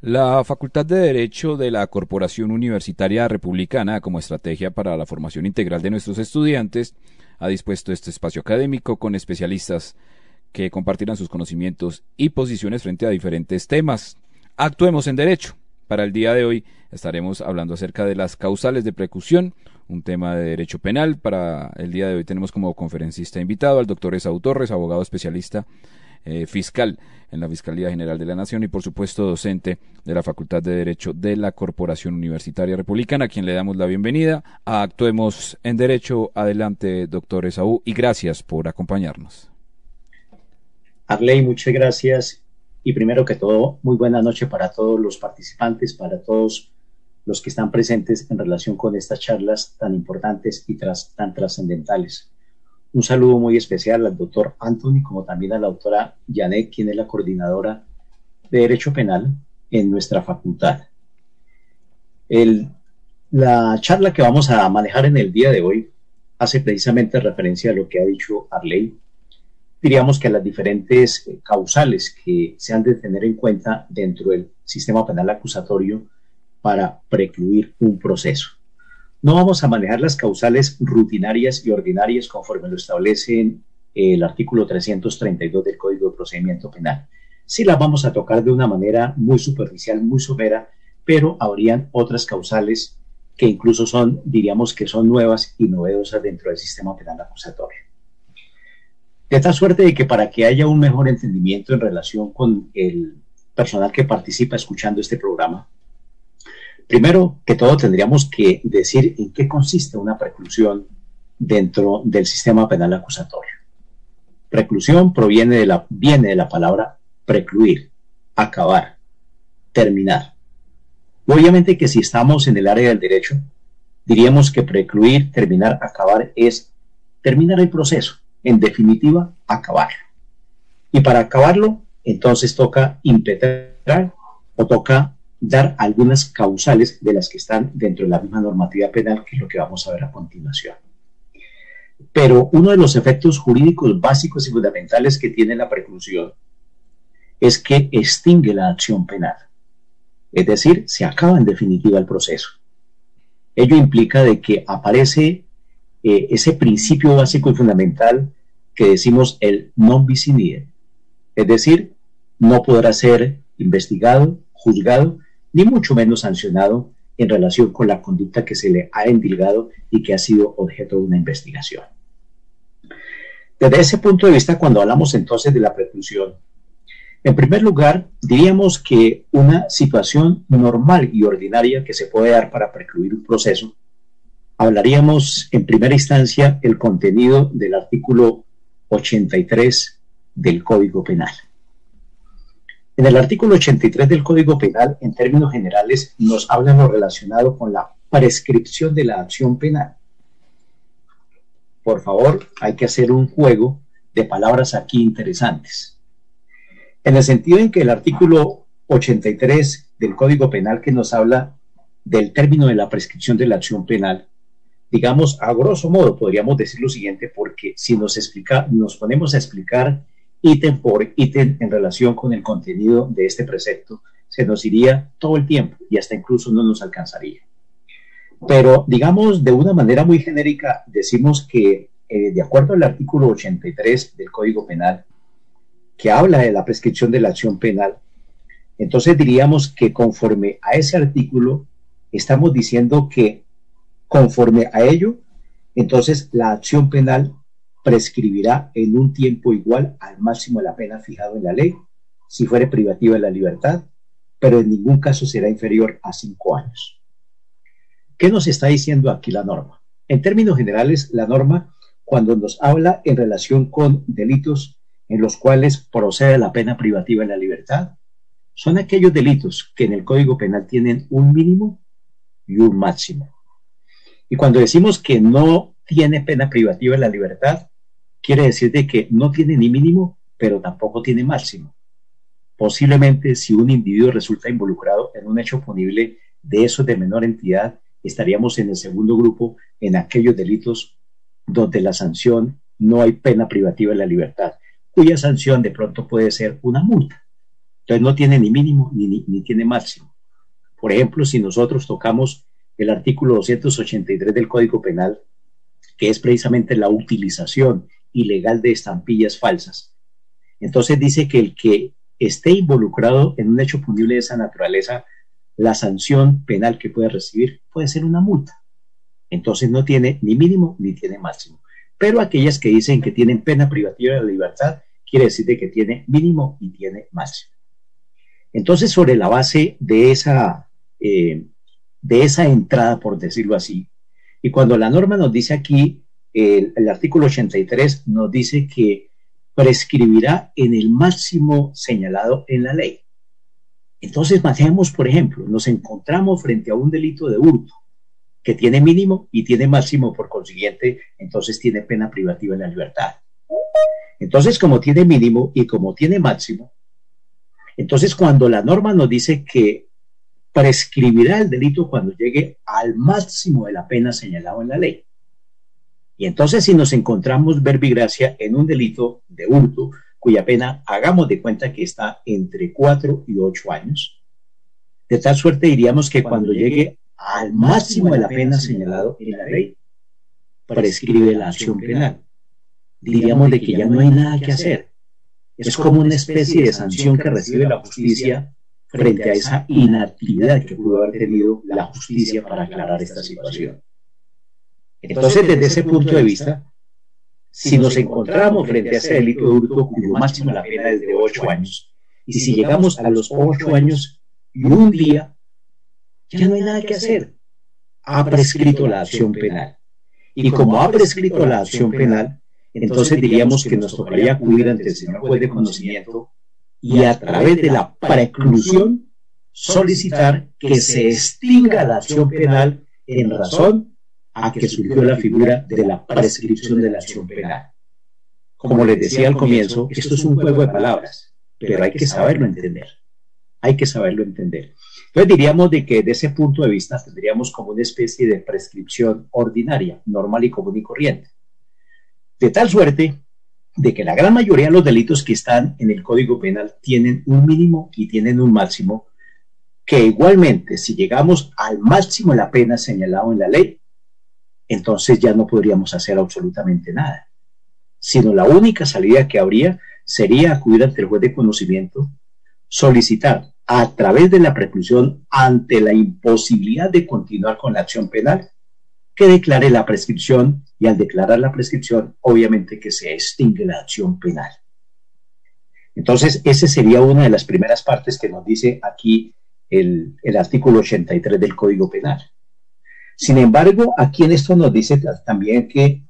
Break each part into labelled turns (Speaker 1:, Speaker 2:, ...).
Speaker 1: La Facultad de Derecho de la Corporación Universitaria Republicana, como estrategia para la formación integral de nuestros estudiantes, ha dispuesto este espacio académico con especialistas que compartirán sus conocimientos y posiciones frente a diferentes temas. Actuemos en Derecho. Para el día de hoy estaremos hablando acerca de las causales de preclusión, un tema de derecho penal. Para el día de hoy tenemos como conferencista invitado al doctor Esaú Torres, abogado especialista fiscal en la Fiscalía General de la Nación y por supuesto docente de la Facultad de Derecho de la Corporación Universitaria Republicana, a quien le damos la bienvenida a Actuemos en Derecho. Adelante, doctor Esaú, y gracias por acompañarnos.
Speaker 2: Arley, muchas gracias y primero que todo, muy buena noche para todos los participantes, para todos los que están presentes en relación con estas charlas tan importantes y tan trascendentales. Un saludo muy especial al doctor Anthony, como también a la doctora Janet, quien es la coordinadora de Derecho Penal en nuestra facultad. La charla que vamos a manejar en el día de hoy hace precisamente referencia a lo que ha dicho Arley. Diríamos que a las diferentes causales que se han de tener en cuenta dentro del sistema penal acusatorio para precluir un proceso. No vamos a manejar las causales rutinarias y ordinarias conforme lo establece el artículo 332 del Código de Procedimiento Penal. Sí las vamos a tocar de una manera muy superficial, muy somera, pero habrían otras causales que incluso diríamos que son nuevas y novedosas dentro del sistema penal acusatorio. De tal suerte de que para que haya un mejor entendimiento en relación con el personal que participa escuchando este programa, primero que todo tendríamos que decir en qué consiste una preclusión dentro del sistema penal acusatorio. Preclusión viene de la palabra precluir, acabar, terminar. Obviamente que si estamos en el área del derecho, diríamos que precluir, terminar, acabar es terminar el proceso, en definitiva, acabarlo. Y para acabarlo, entonces toca impetrar o toca dar algunas causales de las que están dentro de la misma normativa penal, que es lo que vamos a ver a continuación. Pero uno de los efectos jurídicos básicos y fundamentales que tiene la preclusión es que extingue la acción penal, es decir, se acaba en definitiva el proceso. Ello implica de que aparece ese principio básico y fundamental que decimos el non bis in idem, es decir, no podrá ser investigado, juzgado, ni mucho menos sancionado en relación con la conducta que se le ha endilgado y que ha sido objeto de una investigación. Desde ese punto de vista, cuando hablamos entonces de la preclusión, en primer lugar, diríamos que una situación normal y ordinaria que se puede dar para precluir un proceso, hablaríamos en primera instancia el contenido del artículo 83 del Código Penal. En el artículo 83 del Código Penal, en términos generales, nos habla lo relacionado con la prescripción de la acción penal. Por favor, hay que hacer un juego de palabras aquí interesantes. En el sentido en que el artículo 83 del Código Penal, que nos habla del término de la prescripción de la acción penal, digamos, a grosso modo, podríamos decir lo siguiente, porque si nos ponemos a explicar ítem por ítem en relación con el contenido de este precepto, se nos iría todo el tiempo y hasta incluso no nos alcanzaría. Pero, digamos, de una manera muy genérica, decimos que de acuerdo al artículo 83 del Código Penal, que habla de la prescripción de la acción penal, entonces diríamos que conforme a ese artículo, estamos diciendo que conforme a ello, entonces la acción penal prescribirá en un tiempo igual al máximo de la pena fijado en la ley, si fuere privativa de la libertad, pero en ningún caso será inferior a 5 años. ¿Qué nos está diciendo aquí la norma? En términos generales, la norma, cuando nos habla en relación con delitos en los cuales procede la pena privativa de la libertad, son aquellos delitos que en el Código Penal tienen un mínimo y un máximo. Y cuando decimos que no tiene pena privativa de la libertad, quiere decir de que no tiene ni mínimo, pero tampoco tiene máximo. Posiblemente, si un individuo resulta involucrado en un hecho punible de esos de menor entidad, estaríamos en el segundo grupo, en aquellos delitos donde la sanción no hay pena privativa de la libertad, cuya sanción de pronto puede ser una multa. Entonces no tiene ni mínimo ni tiene máximo. Por ejemplo, si nosotros tocamos el artículo 283 del Código Penal, que es precisamente la utilización ilegal de estampillas falsas, entonces dice que el que esté involucrado en un hecho punible de esa naturaleza, la sanción penal que puede recibir puede ser una multa. Entonces no tiene ni mínimo ni tiene máximo. Pero aquellas que dicen que tienen pena privativa de la libertad, quiere decir que tiene mínimo y tiene máximo. Entonces, sobre la base de esa entrada, por decirlo así, y cuando la norma nos dice aquí, el artículo 83 nos dice que prescribirá en el máximo señalado en la ley. Entonces, imaginemos, por ejemplo, nos encontramos frente a un delito de hurto que tiene mínimo y tiene máximo, por consiguiente, entonces tiene pena privativa de la libertad. Entonces, como tiene mínimo y como tiene máximo, entonces cuando la norma nos dice que prescribirá el delito cuando llegue al máximo de la pena señalado en la ley. Y entonces si nos encontramos verbigracia en un delito de hurto, cuya pena hagamos de cuenta que está entre 4 y 8 años, de tal suerte diríamos que cuando llegue al máximo de la pena señalado en la ley, prescribe la acción penal. Diríamos de que ya no hay nada que hacer. Es como una especie de sanción que recibe la justicia frente a esa inactividad que pudo haber tenido la justicia para aclarar esta situación. Entonces, desde ese punto de vista, si nos encontramos frente a ese delito de hurto cuyo máximo la pena es de 8 años, y si llegamos a los 8 años y un día, ya no hay nada que hacer. Ha prescrito la acción penal. Y como ha prescrito la acción penal, entonces diríamos que nos tocaría acudir ante el señor juez de conocimiento y a través de la preclusión solicitar que se extinga la acción penal en razón a que surgió la figura de la prescripción de la acción penal. Como les decía al comienzo, esto es un juego de palabras, pero hay que saberlo entender. Hay que saberlo entender. Entonces diríamos de que desde ese punto de vista tendríamos como una especie de prescripción ordinaria, normal y común y corriente. De tal suerte de que la gran mayoría de los delitos que están en el Código Penal tienen un mínimo y tienen un máximo, que igualmente si llegamos al máximo de la pena señalado en la ley, entonces ya no podríamos hacer absolutamente nada, sino la única salida que habría sería acudir ante el juez de conocimiento, solicitar a través de la preclusión ante la imposibilidad de continuar con la acción penal, que declare la prescripción y al declarar la prescripción, obviamente que se extingue la acción penal. Entonces, esa sería una de las primeras partes que nos dice aquí el artículo 83 del Código Penal. Sin embargo, aquí en esto nos dice también que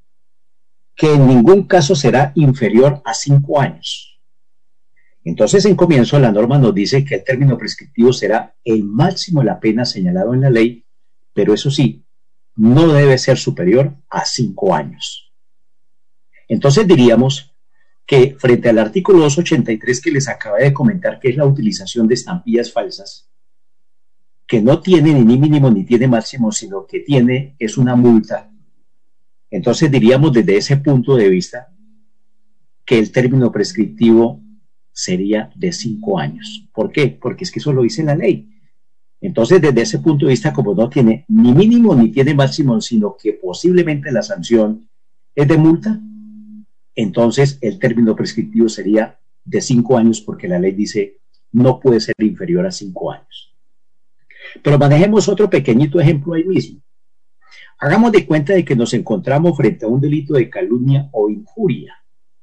Speaker 2: en ningún caso será inferior a 5 años. Entonces, en comienzo, la norma nos dice que el término prescriptivo será el máximo de la pena señalado en la ley, pero eso sí, no debe ser superior a 5 años. Entonces diríamos que frente al artículo 283 que les acabé de comentar, que es la utilización de estampillas falsas, que no tiene ni mínimo ni tiene máximo, sino que tiene es una multa. Entonces diríamos desde ese punto de vista que el término prescriptivo sería de 5 años. ¿Por qué? Porque es que eso lo dice la ley. Entonces, desde ese punto de vista, como no tiene ni mínimo ni tiene máximo, sino que posiblemente la sanción es de multa, entonces el término prescriptivo sería de 5 años, porque la ley dice no puede ser inferior a 5 años. Pero manejemos otro pequeñito ejemplo ahí mismo. Hagamos de cuenta de que nos encontramos frente a un delito de calumnia o injuria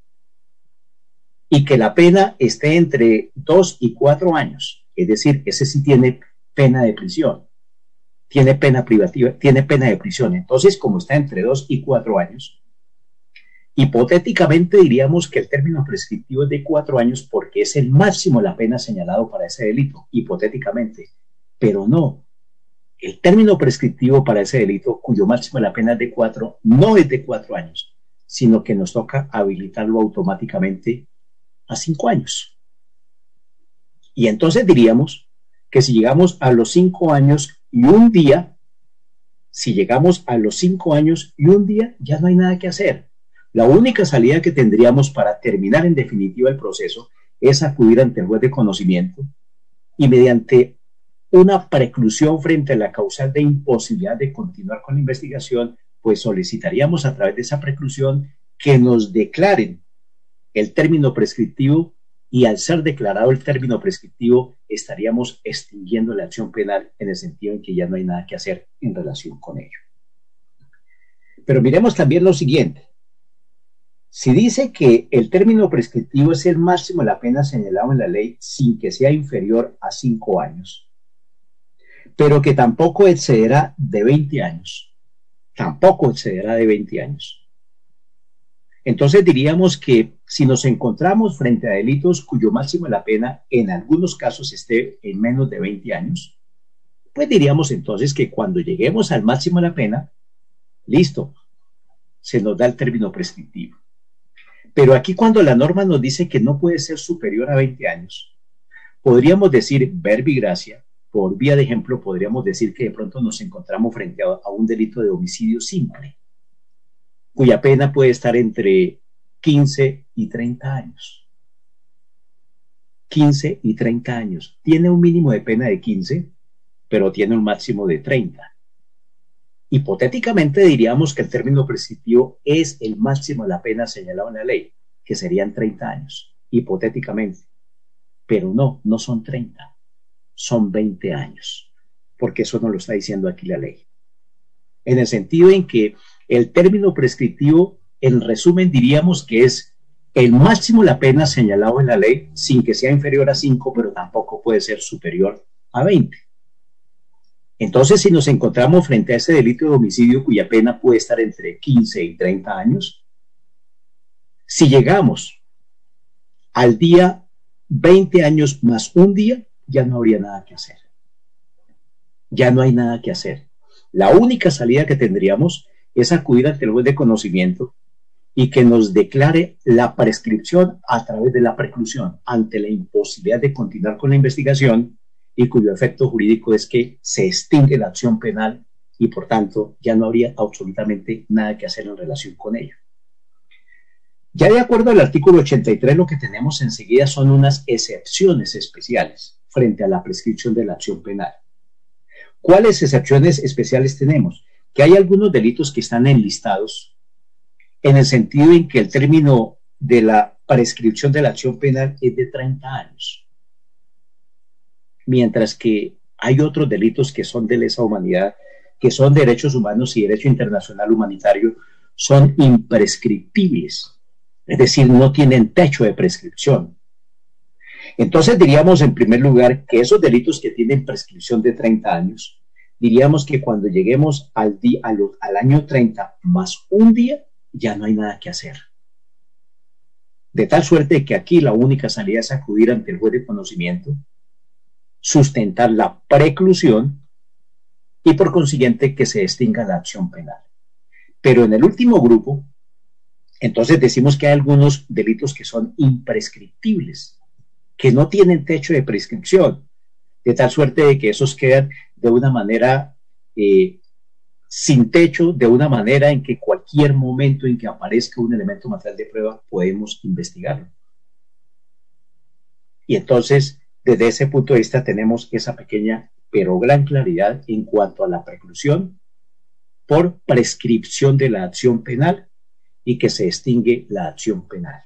Speaker 2: y que la pena esté entre 2 y 4 años, es decir, ese sí tiene pena de prisión, tiene pena privativa, tiene pena de prisión. Entonces, como está entre 2 y 4 años, hipotéticamente diríamos que el término prescriptivo es de 4 años porque es el máximo la pena señalado para ese delito, hipotéticamente, pero no. El término prescriptivo para ese delito, cuyo máximo la pena es de 4, no es de 4 años, sino que nos toca habilitarlo automáticamente a 5 años. Y entonces diríamos que si llegamos a los 5 años y un día, ya no hay nada que hacer. La única salida que tendríamos para terminar en definitiva el proceso es acudir ante el juez de conocimiento y mediante una preclusión frente a la causal de imposibilidad de continuar con la investigación, pues solicitaríamos a través de esa preclusión que nos declaren el término prescriptivo, y al ser declarado el término prescriptivo estaríamos extinguiendo la acción penal en el sentido en que ya no hay nada que hacer en relación con ello. Pero miremos también lo siguiente. Si dice que el término prescriptivo es el máximo de la pena señalado en la ley sin que sea inferior a 5 años, pero que tampoco excederá de 20 años, entonces diríamos que si nos encontramos frente a delitos cuyo máximo de la pena en algunos casos esté en menos de 20 años, pues diríamos entonces que cuando lleguemos al máximo de la pena, listo, se nos da el término prescriptivo. Pero aquí cuando la norma nos dice que no puede ser superior a 20 años, podríamos decir verbi gracia, por vía de ejemplo, podríamos decir que de pronto nos encontramos frente a un delito de homicidio simple, cuya pena puede estar entre 15 y 30 años. 15 y 30 años. Tiene un mínimo de pena de 15, pero tiene un máximo de 30. Hipotéticamente diríamos que el término prescriptivo es el máximo de la pena señalado en la ley, que serían 30 años, hipotéticamente. Pero no son 30, son 20 años, porque eso nos lo está diciendo aquí la ley. En el sentido en que el término prescriptivo, en resumen, diríamos que es el máximo de la pena señalado en la ley, sin que sea inferior a 5, pero tampoco puede ser superior a 20. Entonces, si nos encontramos frente a ese delito de homicidio cuya pena puede estar entre 15 y 30 años, si llegamos al día 20 años más un día, ya no habría nada que hacer. Ya no hay nada que hacer. La única salida que tendríamos es acudir ante el juez de conocimiento y que nos declare la prescripción a través de la preclusión ante la imposibilidad de continuar con la investigación, y cuyo efecto jurídico es que se extingue la acción penal y por tanto ya no habría absolutamente nada que hacer en relación con ello. Ya de acuerdo al artículo 83, lo que tenemos enseguida son unas excepciones especiales frente a la prescripción de la acción penal. ¿Cuáles excepciones especiales tenemos? Que hay algunos delitos que están enlistados en el sentido en que el término de la prescripción de la acción penal es de 30 años. Mientras que hay otros delitos que son de lesa humanidad, que son derechos humanos y derecho internacional humanitario, son imprescriptibles, es decir, no tienen techo de prescripción. Entonces diríamos en primer lugar que esos delitos que tienen prescripción de 30 años, diríamos que cuando lleguemos al año 30 más un día, ya no hay nada que hacer. De tal suerte que aquí la única salida es acudir ante el juez de conocimiento, sustentar la preclusión y por consiguiente que se extinga la acción penal. Pero en el último grupo, entonces decimos que hay algunos delitos que son imprescriptibles, que no tienen techo de prescripción, de tal suerte de que esos quedan de una manera sin techo, de una manera en que cualquier momento en que aparezca un elemento material de prueba podemos investigarlo. Y entonces, desde ese punto de vista tenemos esa pequeña pero gran claridad en cuanto a la preclusión por prescripción de la acción penal y que se extingue la acción penal.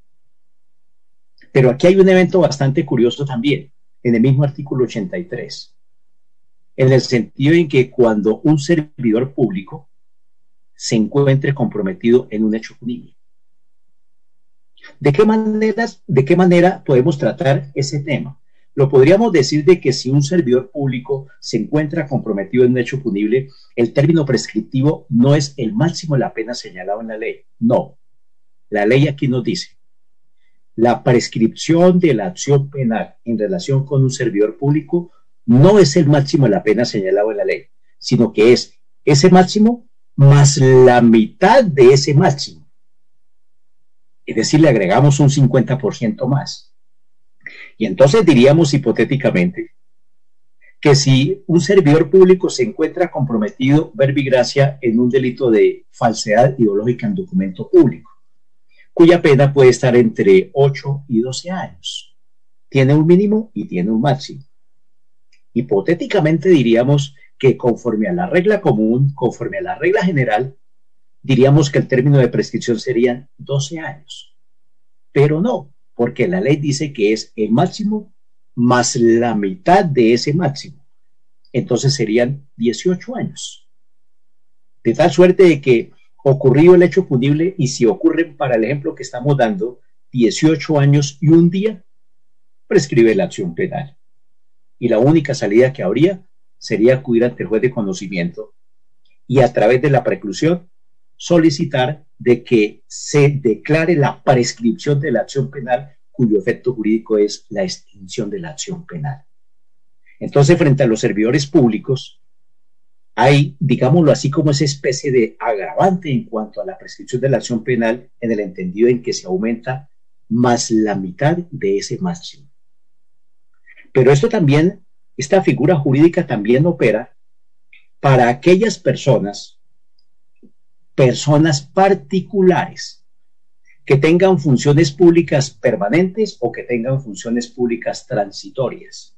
Speaker 2: Pero aquí hay un evento bastante curioso también, en el mismo artículo 83, en el sentido en que cuando un servidor público se encuentre comprometido en un hecho punible. ¿De qué manera podemos tratar ese tema? Lo podríamos decir de que si un servidor público se encuentra comprometido en un hecho punible, el término prescriptivo no es el máximo de la pena señalado en la ley. No. La ley aquí nos dice, la prescripción de la acción penal en relación con un servidor público no es el máximo de la pena señalado en la ley, sino que es ese máximo más la mitad de ese máximo. Es decir, le agregamos un 50% más. Y entonces diríamos hipotéticamente que si un servidor público se encuentra comprometido verbi gracia en un delito de falsedad ideológica en documento público, cuya pena puede estar entre 8 y 12 años. Tiene un mínimo y tiene un máximo. Hipotéticamente diríamos que conforme a la regla común, conforme a la regla general, diríamos que el término de prescripción serían 12 años. Pero no, porque la ley dice que es el máximo más la mitad de ese máximo. Entonces serían 18 años. De tal suerte de que ocurrido el hecho punible, y si ocurren para el ejemplo que estamos dando, 18 años y un día, prescribe la acción penal. Y la única salida que habría sería acudir ante el juez de conocimiento y a través de la preclusión solicitar de que se declare la prescripción de la acción penal, cuyo efecto jurídico es la extinción de la acción penal. Entonces, frente a los servidores públicos, hay, digámoslo así, como esa especie de agravante en cuanto a la prescripción de la acción penal, en el entendido en que se aumenta más la mitad de ese máximo. Pero esto también, esta figura jurídica también opera para aquellas personas particulares que tengan funciones públicas permanentes o que tengan funciones públicas transitorias.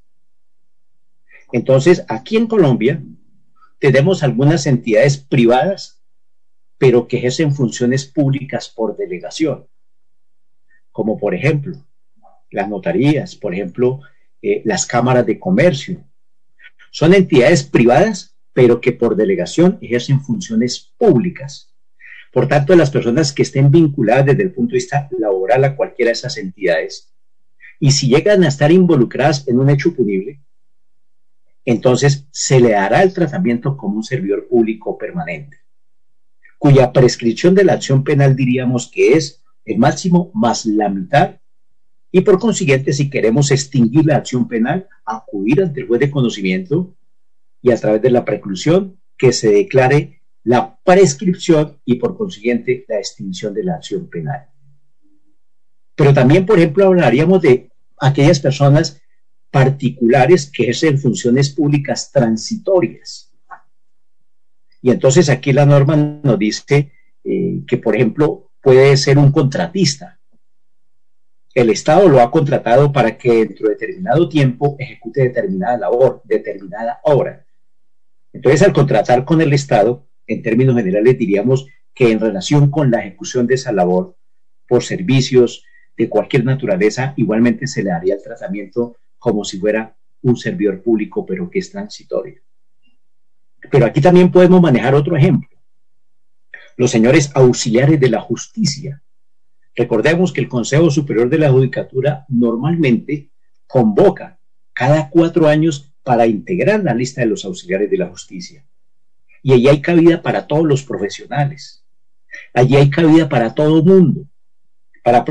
Speaker 2: Entonces, aquí en Colombia tenemos algunas entidades privadas, pero que ejercen funciones públicas por delegación, como por ejemplo las notarías, por ejemplo las cámaras de comercio. Son entidades privadas, pero que por delegación ejercen funciones públicas. Por tanto, las personas que estén vinculadas desde el punto de vista laboral a cualquiera de esas entidades, y si llegan a estar involucradas en un hecho punible, entonces se le dará el tratamiento como un servidor público permanente, cuya prescripción de la acción penal diríamos que es el máximo más la mitad, y por consiguiente, si queremos extinguir la acción penal, acudir ante el juez de conocimiento y a través de la preclusión que se declare la prescripción y por consiguiente la extinción de la acción penal. Pero también, por ejemplo, hablaríamos de aquellas personas particulares que ejercen funciones públicas transitorias. Y entonces aquí la norma nos dice que, por ejemplo, puede ser un contratista. El Estado lo ha contratado para que dentro de determinado tiempo ejecute determinada labor, determinada obra. Entonces, al contratar con el Estado, en términos generales diríamos que en relación con la ejecución de esa labor por servicios de cualquier naturaleza, igualmente se le daría el tratamiento como si fuera un servidor público, pero que es transitorio. Pero aquí también podemos manejar otro ejemplo. Los señores auxiliares de la justicia. Recordemos que el Consejo Superior de la Judicatura normalmente convoca cada 4 años para integrar la lista de los auxiliares de la justicia. Y allí hay cabida para todos los profesionales. Allí hay cabida para todo el mundo, para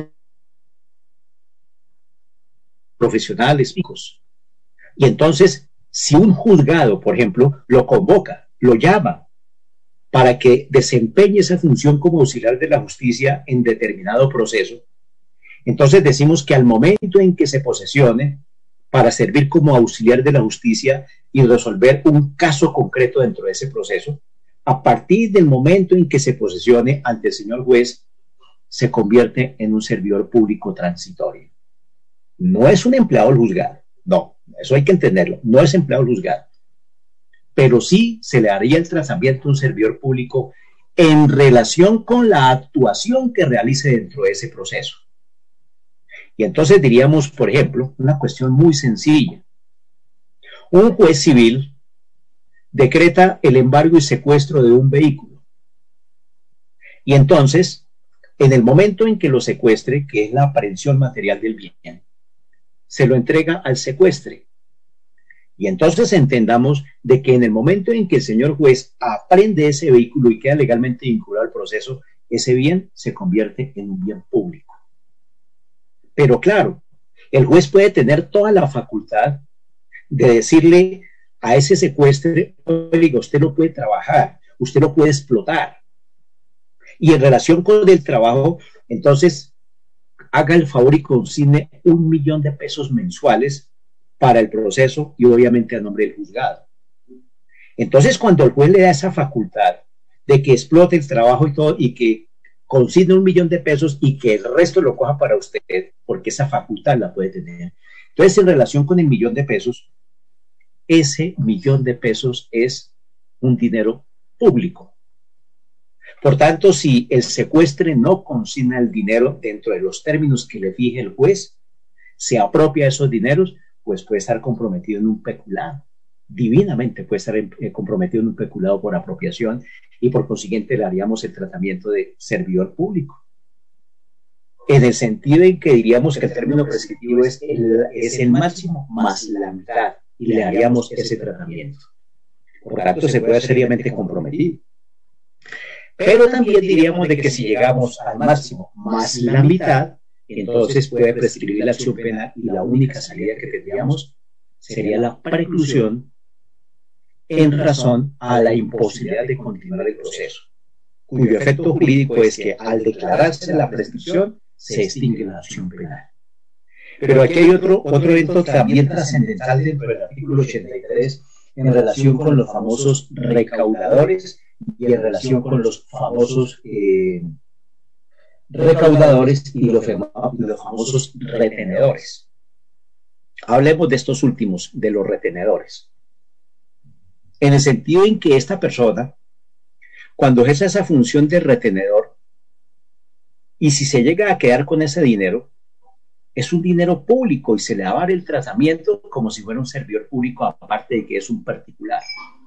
Speaker 2: profesionales, chicos. Y entonces, si un juzgado, por ejemplo, lo convoca, lo llama para que desempeñe esa función como auxiliar de la justicia en determinado proceso, entonces decimos que al momento en que se posesione para servir como auxiliar de la justicia y resolver un caso concreto dentro de ese proceso, a partir del momento en que se posesione ante el señor juez, se convierte en un servidor público transitorio. No es un empleado del juzgado, no, eso hay que entenderlo, no es empleado del juzgado, pero sí se le daría el tratamiento a un servidor público en relación con la actuación que realice dentro de ese proceso. Y entonces diríamos, por ejemplo, una cuestión muy sencilla. Un juez civil decreta el embargo y secuestro de un vehículo. Y entonces, en el momento en que lo secuestre, que es la aprehensión material del bien, se lo entrega al secuestre. Y entonces entendamos de que en el momento en que el señor juez aprende ese vehículo y queda legalmente vinculado al proceso, ese bien se convierte en un bien público. Pero claro, el juez puede tener toda la facultad de decirle a ese secuestre, oiga, usted no puede trabajar, usted no puede explotar. Y en relación con el trabajo, entonces haga el favor y consigne 1 millón de pesos mensuales para el proceso y obviamente a nombre del juzgado. Entonces, cuando el juez le da esa facultad de que explote el trabajo y todo, y que consigne 1.000.000 de pesos y que el resto lo coja para usted, porque esa facultad la puede tener. Entonces, en relación con el 1.000.000 de pesos, ese 1.000.000 de pesos es un dinero público. Por tanto, si el secuestre no consigna el dinero dentro de los términos que le fije el juez, se apropia esos dineros, pues puede estar comprometido en un peculado. Divinamente puede estar comprometido en un peculado por apropiación y por consiguiente le haríamos el tratamiento de servidor público. En el sentido en que diríamos que el término prescriptivo es el máximo más la mitad y le haríamos ese tratamiento. Por tanto, se puede seriamente comprometido. Pero también diríamos de que si llegamos al máximo más la mitad, entonces puede prescribir la acción penal y la única salida que tendríamos sería la preclusión en razón a la imposibilidad de continuar el proceso, cuyo efecto jurídico es que al declararse la prescripción se extingue la acción penal. Pero aquí hay otro evento también trascendental dentro del artículo 83 en relación con los famosos recaudadores y en relación con los famosos recaudadores y los famosos retenedores. Hablemos de estos últimos, de los retenedores. En el sentido en que esta persona, cuando ejerce esa función de retenedor, y si se llega a quedar con ese dinero, es un dinero público y se le va a dar el tratamiento como si fuera un servidor público, aparte de que es un particular.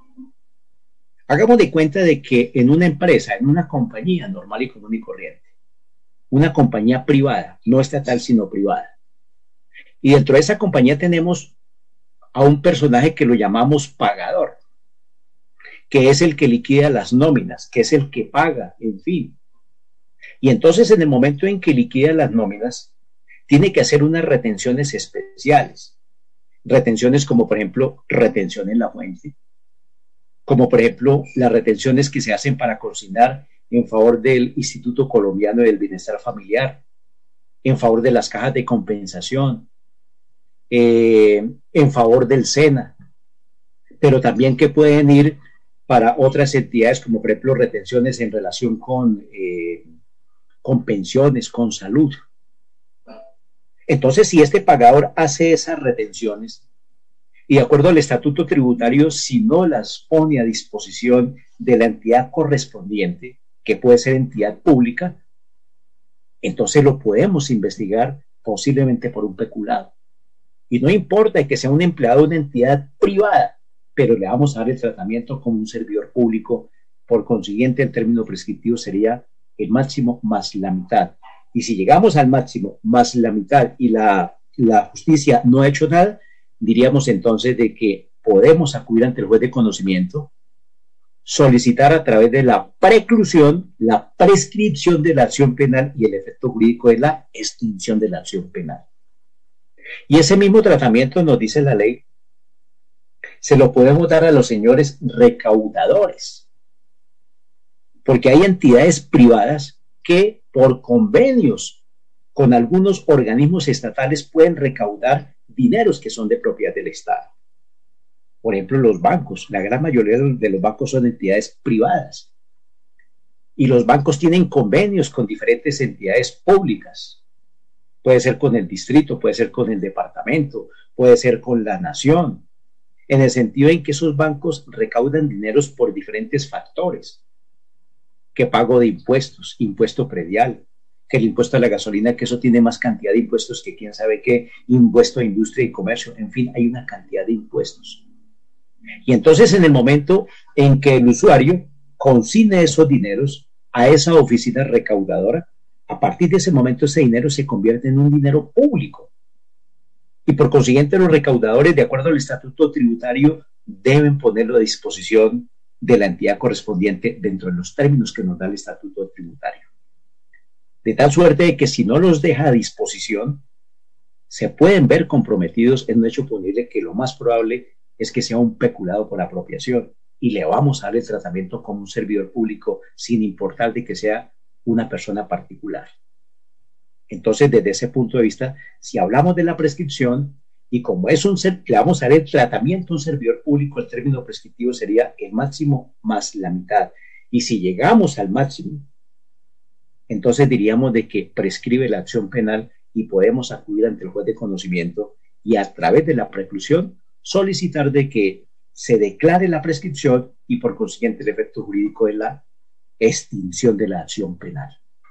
Speaker 2: Hagamos de cuenta de que en una empresa, en una compañía normal y común y corriente, una compañía privada, no estatal sino privada, y dentro de esa compañía tenemos a un personaje que lo llamamos pagador, que es el que liquida las nóminas, que es el que paga, en fin. Y entonces en el momento en que liquida las nóminas, tiene que hacer unas retenciones especiales. Retenciones como por ejemplo, retención en la fuente, como por ejemplo las retenciones que se hacen para consignar en favor del Instituto Colombiano del Bienestar Familiar, en favor de las cajas de compensación, en favor del SENA, pero también que pueden ir para otras entidades como por ejemplo retenciones en relación con pensiones, con salud. Entonces, si este pagador hace esas retenciones y de acuerdo al estatuto tributario, si no las pone a disposición de la entidad correspondiente, que puede ser entidad pública, entonces lo podemos investigar posiblemente por un peculado. Y no importa que sea un empleado de una entidad privada, pero le vamos a dar el tratamiento como un servidor público. Por consiguiente, el término prescriptivo sería el máximo más la mitad. Y si llegamos al máximo más la mitad y la justicia no ha hecho nada, diríamos entonces de que podemos acudir ante el juez de conocimiento, solicitar a través de la preclusión la prescripción de la acción penal y el efecto jurídico es la extinción de la acción penal. Y ese mismo tratamiento, nos dice la ley, se lo podemos dar a los señores recaudadores, porque hay entidades privadas que por convenios con algunos organismos estatales pueden recaudar dineros que son de propiedad del Estado. Por ejemplo, los bancos, la gran mayoría de los bancos son entidades privadas y los bancos tienen convenios con diferentes entidades públicas. Puede ser con el distrito, puede ser con el departamento, puede ser con la nación, en el sentido en que esos bancos recaudan dineros por diferentes factores, que pago de impuestos, impuesto predial, que el impuesto a la gasolina, que eso tiene más cantidad de impuestos que quién sabe qué, impuesto a industria y comercio, en fin, hay una cantidad de impuestos. Y entonces en el momento en que el usuario consigne esos dineros a esa oficina recaudadora, a partir de ese momento ese dinero se convierte en un dinero público. Y por consiguiente los recaudadores, de acuerdo al estatuto tributario, deben ponerlo a disposición de la entidad correspondiente dentro de los términos que nos da el estatuto tributario. De tal suerte de que si no los deja a disposición, se pueden ver comprometidos en un hecho punible que lo más probable es que sea un peculado por apropiación y le vamos a dar el tratamiento como un servidor público sin importar de que sea una persona particular. Entonces, desde ese punto de vista, si hablamos de la prescripción y como es le vamos a dar el tratamiento a un servidor público, el término prescriptivo sería el máximo más la mitad. Y si llegamos al máximo entonces diríamos de que prescribe la acción penal y podemos acudir ante el juez de conocimiento y a través de la preclusión solicitar de que se declare la prescripción y por consiguiente el efecto jurídico es la extinción de la acción penal.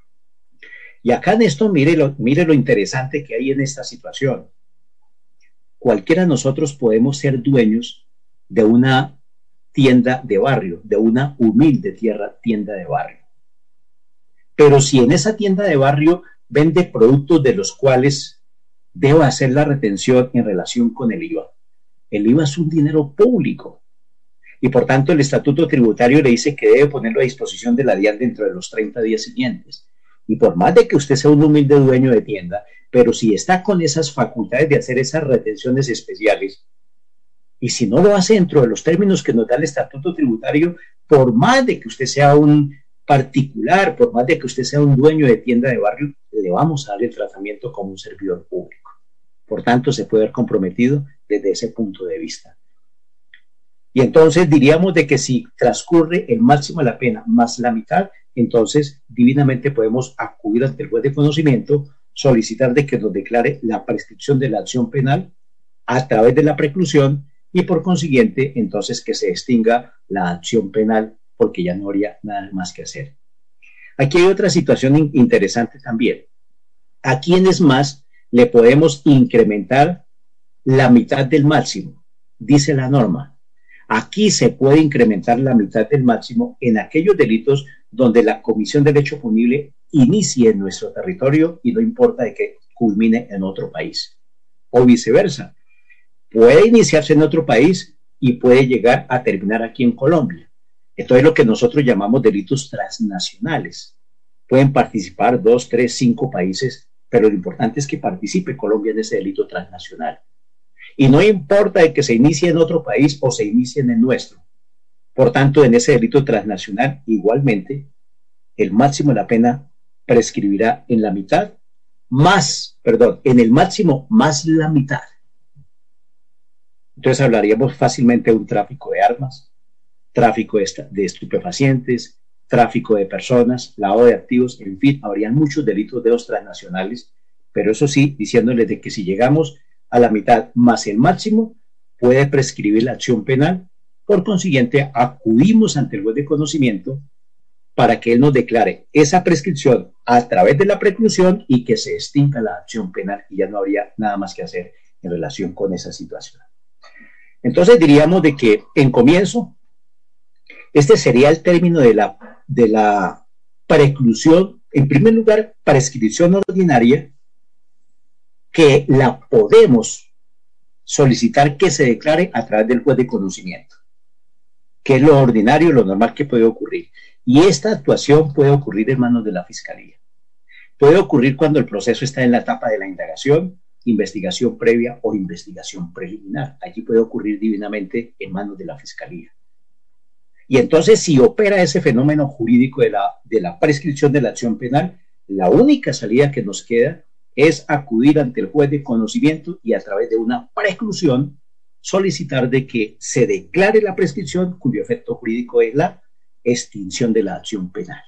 Speaker 2: Y acá en esto mire lo interesante que hay en esta situación. Cualquiera de nosotros podemos ser dueños de una tienda de barrio, de una humilde tienda de barrio. Pero si en esa tienda de barrio vende productos de los cuales debo hacer la retención en relación con el IVA es un dinero público y por tanto el estatuto tributario le dice que debe ponerlo a disposición de la DIAN dentro de los 30 días siguientes. Y por más de que usted sea un humilde dueño de tienda, pero si está con esas facultades de hacer esas retenciones especiales, y si no lo hace dentro de los términos que nos da el estatuto tributario, por más de que usted sea un particular, por más de que usted sea un dueño de tienda de barrio, le vamos a dar el tratamiento como un servidor público. Por tanto, se puede ver comprometido desde ese punto de vista. Y entonces diríamos de que si transcurre el máximo de la pena más la mitad, entonces divinamente podemos acudir ante el juez de conocimiento, solicitar de que nos declare la prescripción de la acción penal a través de la preclusión y por consiguiente entonces que se extinga la acción penal porque ya no habría nada más que hacer. Aquí hay otra situación interesante también. ¿A quiénes más le podemos incrementar la mitad del máximo? Dice la norma. Aquí se puede incrementar la mitad del máximo en aquellos delitos donde la comisión del hecho punible inicie en nuestro territorio y no importa de que culmine en otro país. O viceversa. Puede iniciarse en otro país y puede llegar a terminar aquí en Colombia. Esto es lo que nosotros llamamos delitos transnacionales. Pueden participar 2, 3, 5 países, pero lo importante es que participe Colombia en ese delito transnacional. Y no importa de que se inicie en otro país o se inicie en el nuestro. Por tanto, en ese delito transnacional, igualmente, el máximo de la pena prescribirá en la mitad, en el máximo más la mitad. Entonces hablaríamos fácilmente de un tráfico de armas, tráfico de estupefacientes, tráfico de personas, lavado de activos, en fin, habrían muchos delitos de los transnacionales, pero eso sí, diciéndoles de que si llegamos a la mitad más el máximo, puede prescribir la acción penal. Por consiguiente, acudimos ante el juez de conocimiento para que él nos declare esa prescripción a través de la preclusión y que se extinga la acción penal y ya no habría nada más que hacer en relación con esa situación. Entonces diríamos de que en comienzo, este sería el término de la preclusión. En primer lugar, prescripción ordinaria, que la podemos solicitar que se declare a través del juez de conocimiento, que es lo ordinario, lo normal que puede ocurrir. Y esta actuación puede ocurrir en manos de la Fiscalía. Puede ocurrir cuando el proceso está en la etapa de la indagación, investigación previa o investigación preliminar. Allí puede ocurrir divinamente en manos de la Fiscalía. Y entonces, si opera ese fenómeno jurídico de la prescripción de la acción penal, la única salida que nos queda es acudir ante el juez de conocimiento y a través de una preclusión solicitar de que se declare la prescripción cuyo efecto jurídico es la extinción de la acción penal.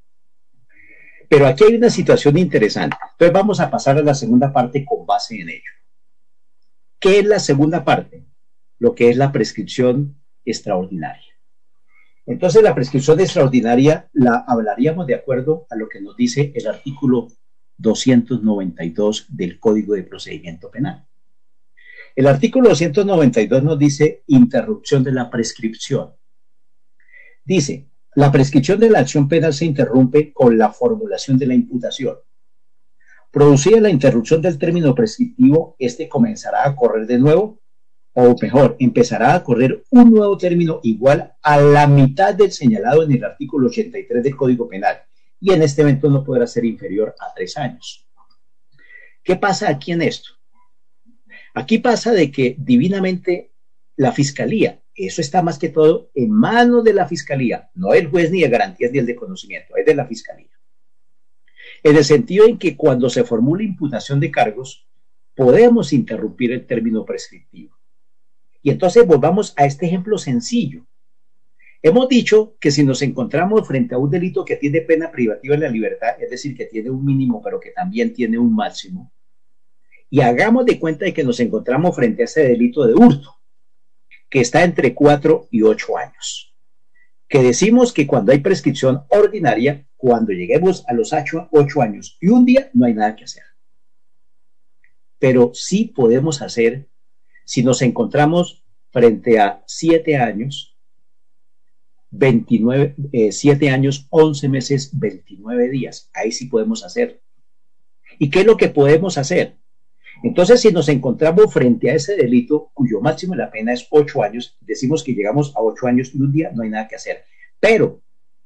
Speaker 2: Pero aquí hay una situación interesante. Entonces vamos a pasar a la segunda parte con base en ello. ¿Qué es la segunda parte? Lo que es la prescripción extraordinaria. Entonces la prescripción extraordinaria la hablaríamos de acuerdo a lo que nos dice el artículo 292 del Código de Procedimiento Penal. El artículo 292 nos dice interrupción de la prescripción. Dice, la prescripción de la acción penal se interrumpe con la formulación de la imputación. Producida la interrupción del término prescriptivo, este comenzará a correr de nuevo, o mejor, empezará a correr un nuevo término igual a la mitad del señalado en el artículo 83 del Código Penal, y en este evento no podrá ser inferior a 3 años. ¿Qué pasa aquí en esto? Aquí pasa de que divinamente la Fiscalía, eso está más que todo en manos de la Fiscalía, no del juez ni de garantías ni el de conocimiento, es de la Fiscalía. En el sentido en que cuando se formula imputación de cargos, podemos interrumpir el término prescriptivo. Y entonces volvamos a este ejemplo sencillo. Hemos dicho que si nos encontramos frente a un delito que tiene pena privativa de la libertad, es decir, que tiene un mínimo, pero que también tiene un máximo, y hagamos de cuenta de que nos encontramos frente a ese delito de hurto, que está entre 4 y 8 años. Que decimos que cuando hay prescripción ordinaria, cuando lleguemos a los 8 años y un día, no hay nada que hacer. Pero sí podemos hacer si nos encontramos frente a 7 años, 7 años, 11 meses, 29 días. Ahí sí podemos hacer. ¿Y qué es lo que podemos hacer? Entonces, si nos encontramos frente a ese delito cuyo máximo de la pena es 8 años, decimos que llegamos a 8 años y un día, no hay nada que hacer. Pero,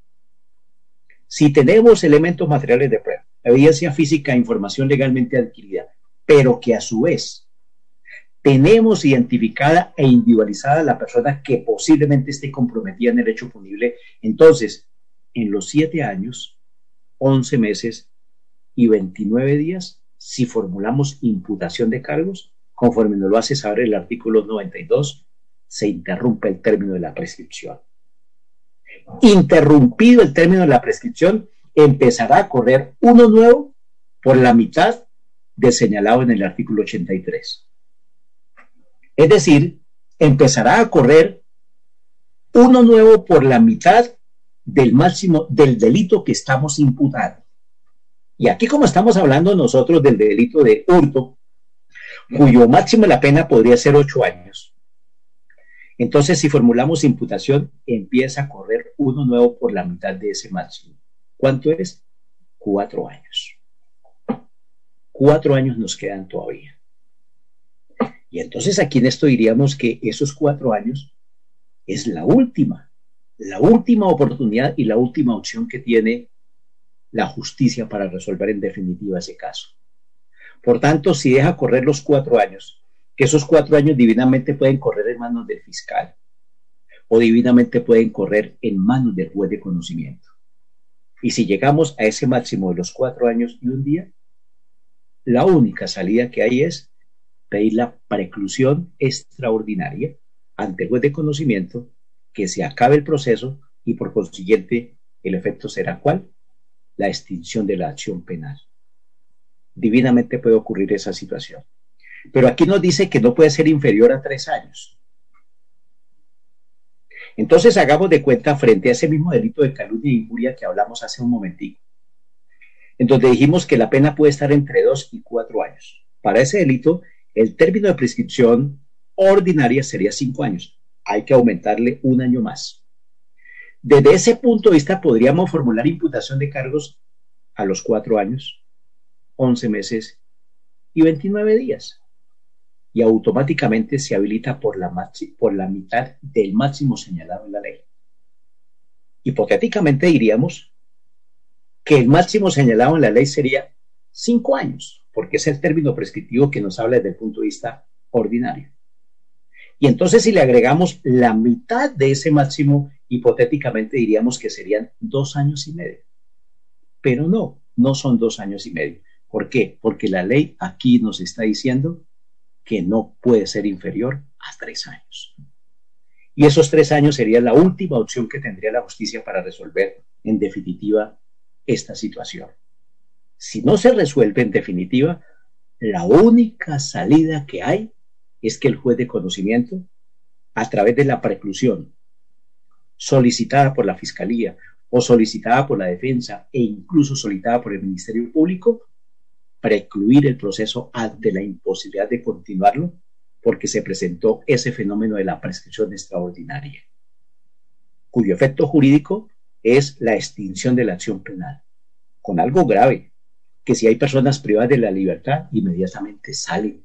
Speaker 2: si tenemos elementos materiales de prueba, evidencia física, información legalmente adquirida, pero que a su vez tenemos identificada e individualizada la persona que posiblemente esté comprometida en el hecho punible, entonces, en los 7 años, 11 meses y 29 días, si formulamos imputación de cargos, conforme nos lo hace saber el artículo 92, se interrumpe el término de la prescripción. Interrumpido el término de la prescripción, empezará a correr uno nuevo por la mitad del señalado en el artículo 83. Es decir, empezará a correr uno nuevo por la mitad del máximo del delito que estamos imputando. Y aquí, como estamos hablando nosotros del delito de hurto, cuyo máximo de la pena podría ser 8 años, entonces si formulamos imputación, empieza a correr uno nuevo por la mitad de ese máximo. ¿Cuánto es? 4 años. 4 años nos quedan todavía. Y entonces aquí en esto diríamos que esos 4 años es la última oportunidad y la última opción que tiene la justicia para resolver en definitiva ese caso. Por tanto, si deja correr los 4 años, que esos 4 años divinamente pueden correr en manos del fiscal o divinamente pueden correr en manos del juez de conocimiento. Y si llegamos a ese máximo de los 4 años y un día, la única salida que hay es pedir la preclusión extraordinaria ante el juez de conocimiento, que se acabe el proceso y por consiguiente el efecto será ¿cuál? La extinción de la acción penal. Divinamente puede ocurrir esa situación. Pero aquí nos dice que no puede ser inferior a 3 años. Entonces hagamos de cuenta frente a ese mismo delito de calumnia e injuria que hablamos hace un momentico, en donde dijimos que la pena puede estar entre 2 y 4 años. Para ese delito, el término de prescripción ordinaria sería 5 años. Hay que aumentarle un año más. Desde ese punto de vista podríamos formular imputación de cargos a los 4 años, 11 meses y 29 días. Y automáticamente se habilita por la mitad del máximo señalado en la ley. Hipotéticamente diríamos que el máximo señalado en la ley sería 5 años, porque es el término prescriptivo que nos habla desde el punto de vista ordinario. Y entonces si le agregamos la mitad de ese máximo, hipotéticamente diríamos que serían 2 años y medio. Pero no son 2 años y medio. ¿Por qué? Porque la ley aquí nos está diciendo que no puede ser inferior a 3 años. Y esos 3 años sería la última opción que tendría la justicia para resolver en definitiva esta situación. Si no se resuelve en definitiva, la única salida que hay es que el juez de conocimiento, a través de la preclusión solicitada por la Fiscalía o solicitada por la Defensa e incluso solicitada por el Ministerio Público, precluir el proceso ante la imposibilidad de continuarlo porque se presentó ese fenómeno de la prescripción extraordinaria, cuyo efecto jurídico es la extinción de la acción penal, con algo grave, que si hay personas privadas de la libertad, inmediatamente salen.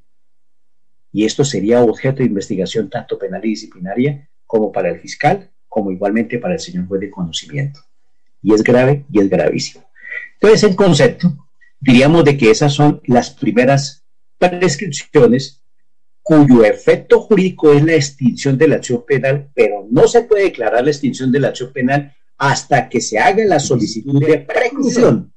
Speaker 2: Y esto sería objeto de investigación tanto penal y disciplinaria como para el fiscal, como igualmente para el señor juez de conocimiento. Y es grave y es gravísimo. Entonces, en concepto, diríamos de que esas son las primeras prescripciones cuyo efecto jurídico es la extinción de la acción penal, pero no se puede declarar la extinción de la acción penal hasta que se haga la solicitud de preclusión.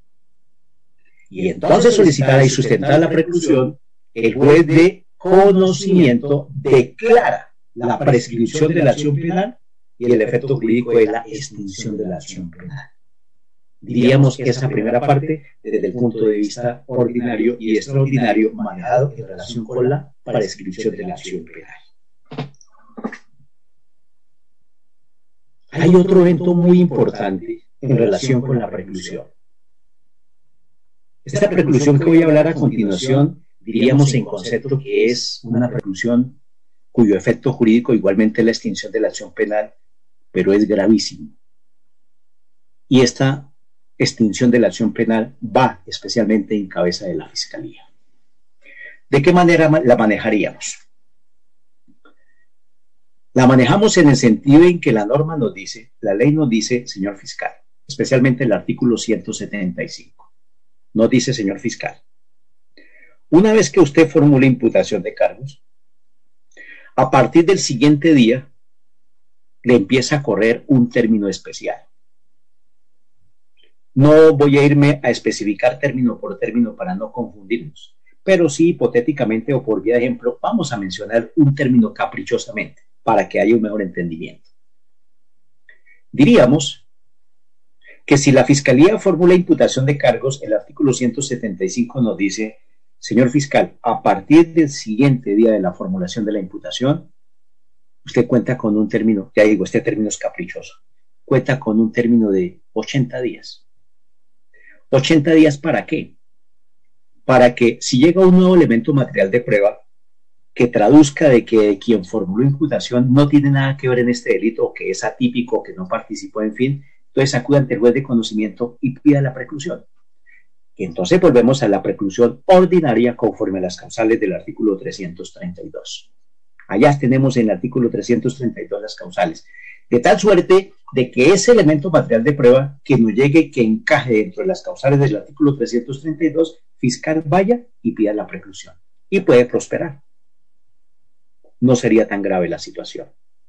Speaker 2: Y entonces solicitada y sustentada la preclusión, el juez de conocimiento declara la prescripción de la acción penal y el efecto jurídico es la extinción de la acción penal. Diríamos que esa primera parte desde el punto de vista ordinario y extraordinario manejado en relación con la prescripción de la acción penal. Hay otro evento muy importante en relación con la preclusión. Esta preclusión que voy a hablar a continuación, diríamos en concepto que es una preclusión cuyo efecto jurídico igualmente es la extinción de la acción penal, pero es gravísimo. Y esta extinción de la acción penal va especialmente en cabeza de la Fiscalía. ¿De qué manera la manejaríamos? La manejamos en el sentido en que la norma nos dice, la ley nos dice, señor fiscal, especialmente el artículo 175, nos dice, señor fiscal, una vez que usted formule imputación de cargos, a partir del siguiente día le empieza a correr un término especial. No voy a irme a especificar término por término para no confundirnos, pero sí hipotéticamente o por vía de ejemplo vamos a mencionar un término caprichosamente para que haya un mejor entendimiento. Diríamos que si la Fiscalía formula imputación de cargos, el artículo 175 nos dice, señor fiscal, a partir del siguiente día de la formulación de la imputación, usted cuenta con un término, ya digo, este término es caprichoso, cuenta con un término de 80 días. ¿80 días para qué? Para que si llega un nuevo elemento material de prueba que traduzca de que quien formuló imputación no tiene nada que ver en este delito, o que es atípico, o que no participó, en fin, entonces acude ante el juez de conocimiento y pida la preclusión. Y entonces volvemos a la preclusión ordinaria conforme a las causales del artículo 332. Allá tenemos en el artículo 332 las causales, de tal suerte de que ese elemento material de prueba que nos llegue, que encaje dentro de las causales del artículo 332, fiscal vaya y pida la preclusión. Y puede prosperar. No sería tan grave la situación.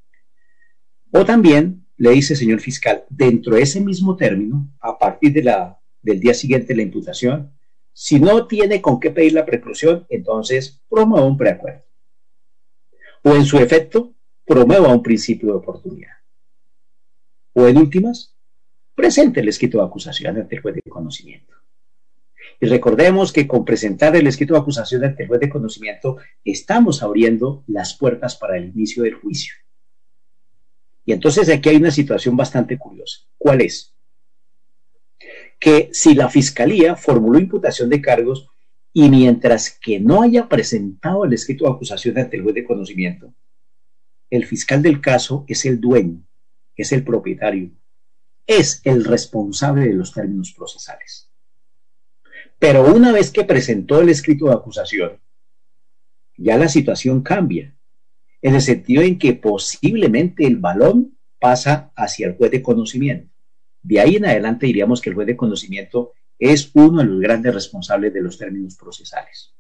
Speaker 2: O también le dice, señor fiscal, dentro de ese mismo término, a partir del día siguiente de la imputación, si no tiene con qué pedir la preclusión, entonces promueva un preacuerdo. O en su efecto, promueva un principio de oportunidad. O en últimas, presente el escrito de acusación ante el juez de conocimiento. Y recordemos que con presentar el escrito de acusación ante el juez de conocimiento estamos abriendo las puertas para el inicio del juicio. Y entonces aquí hay una situación bastante curiosa. ¿Cuál es? Que si la Fiscalía formuló imputación de cargos y mientras que no haya presentado el escrito de acusación ante el juez de conocimiento, el fiscal del caso es el dueño, es el propietario, es el responsable de los términos procesales. Pero una vez que presentó el escrito de acusación, ya la situación cambia, en el sentido en que posiblemente el balón pasa hacia el juez de conocimiento. De ahí en adelante diríamos que el juez de conocimiento es uno de los grandes responsables de los términos procesales.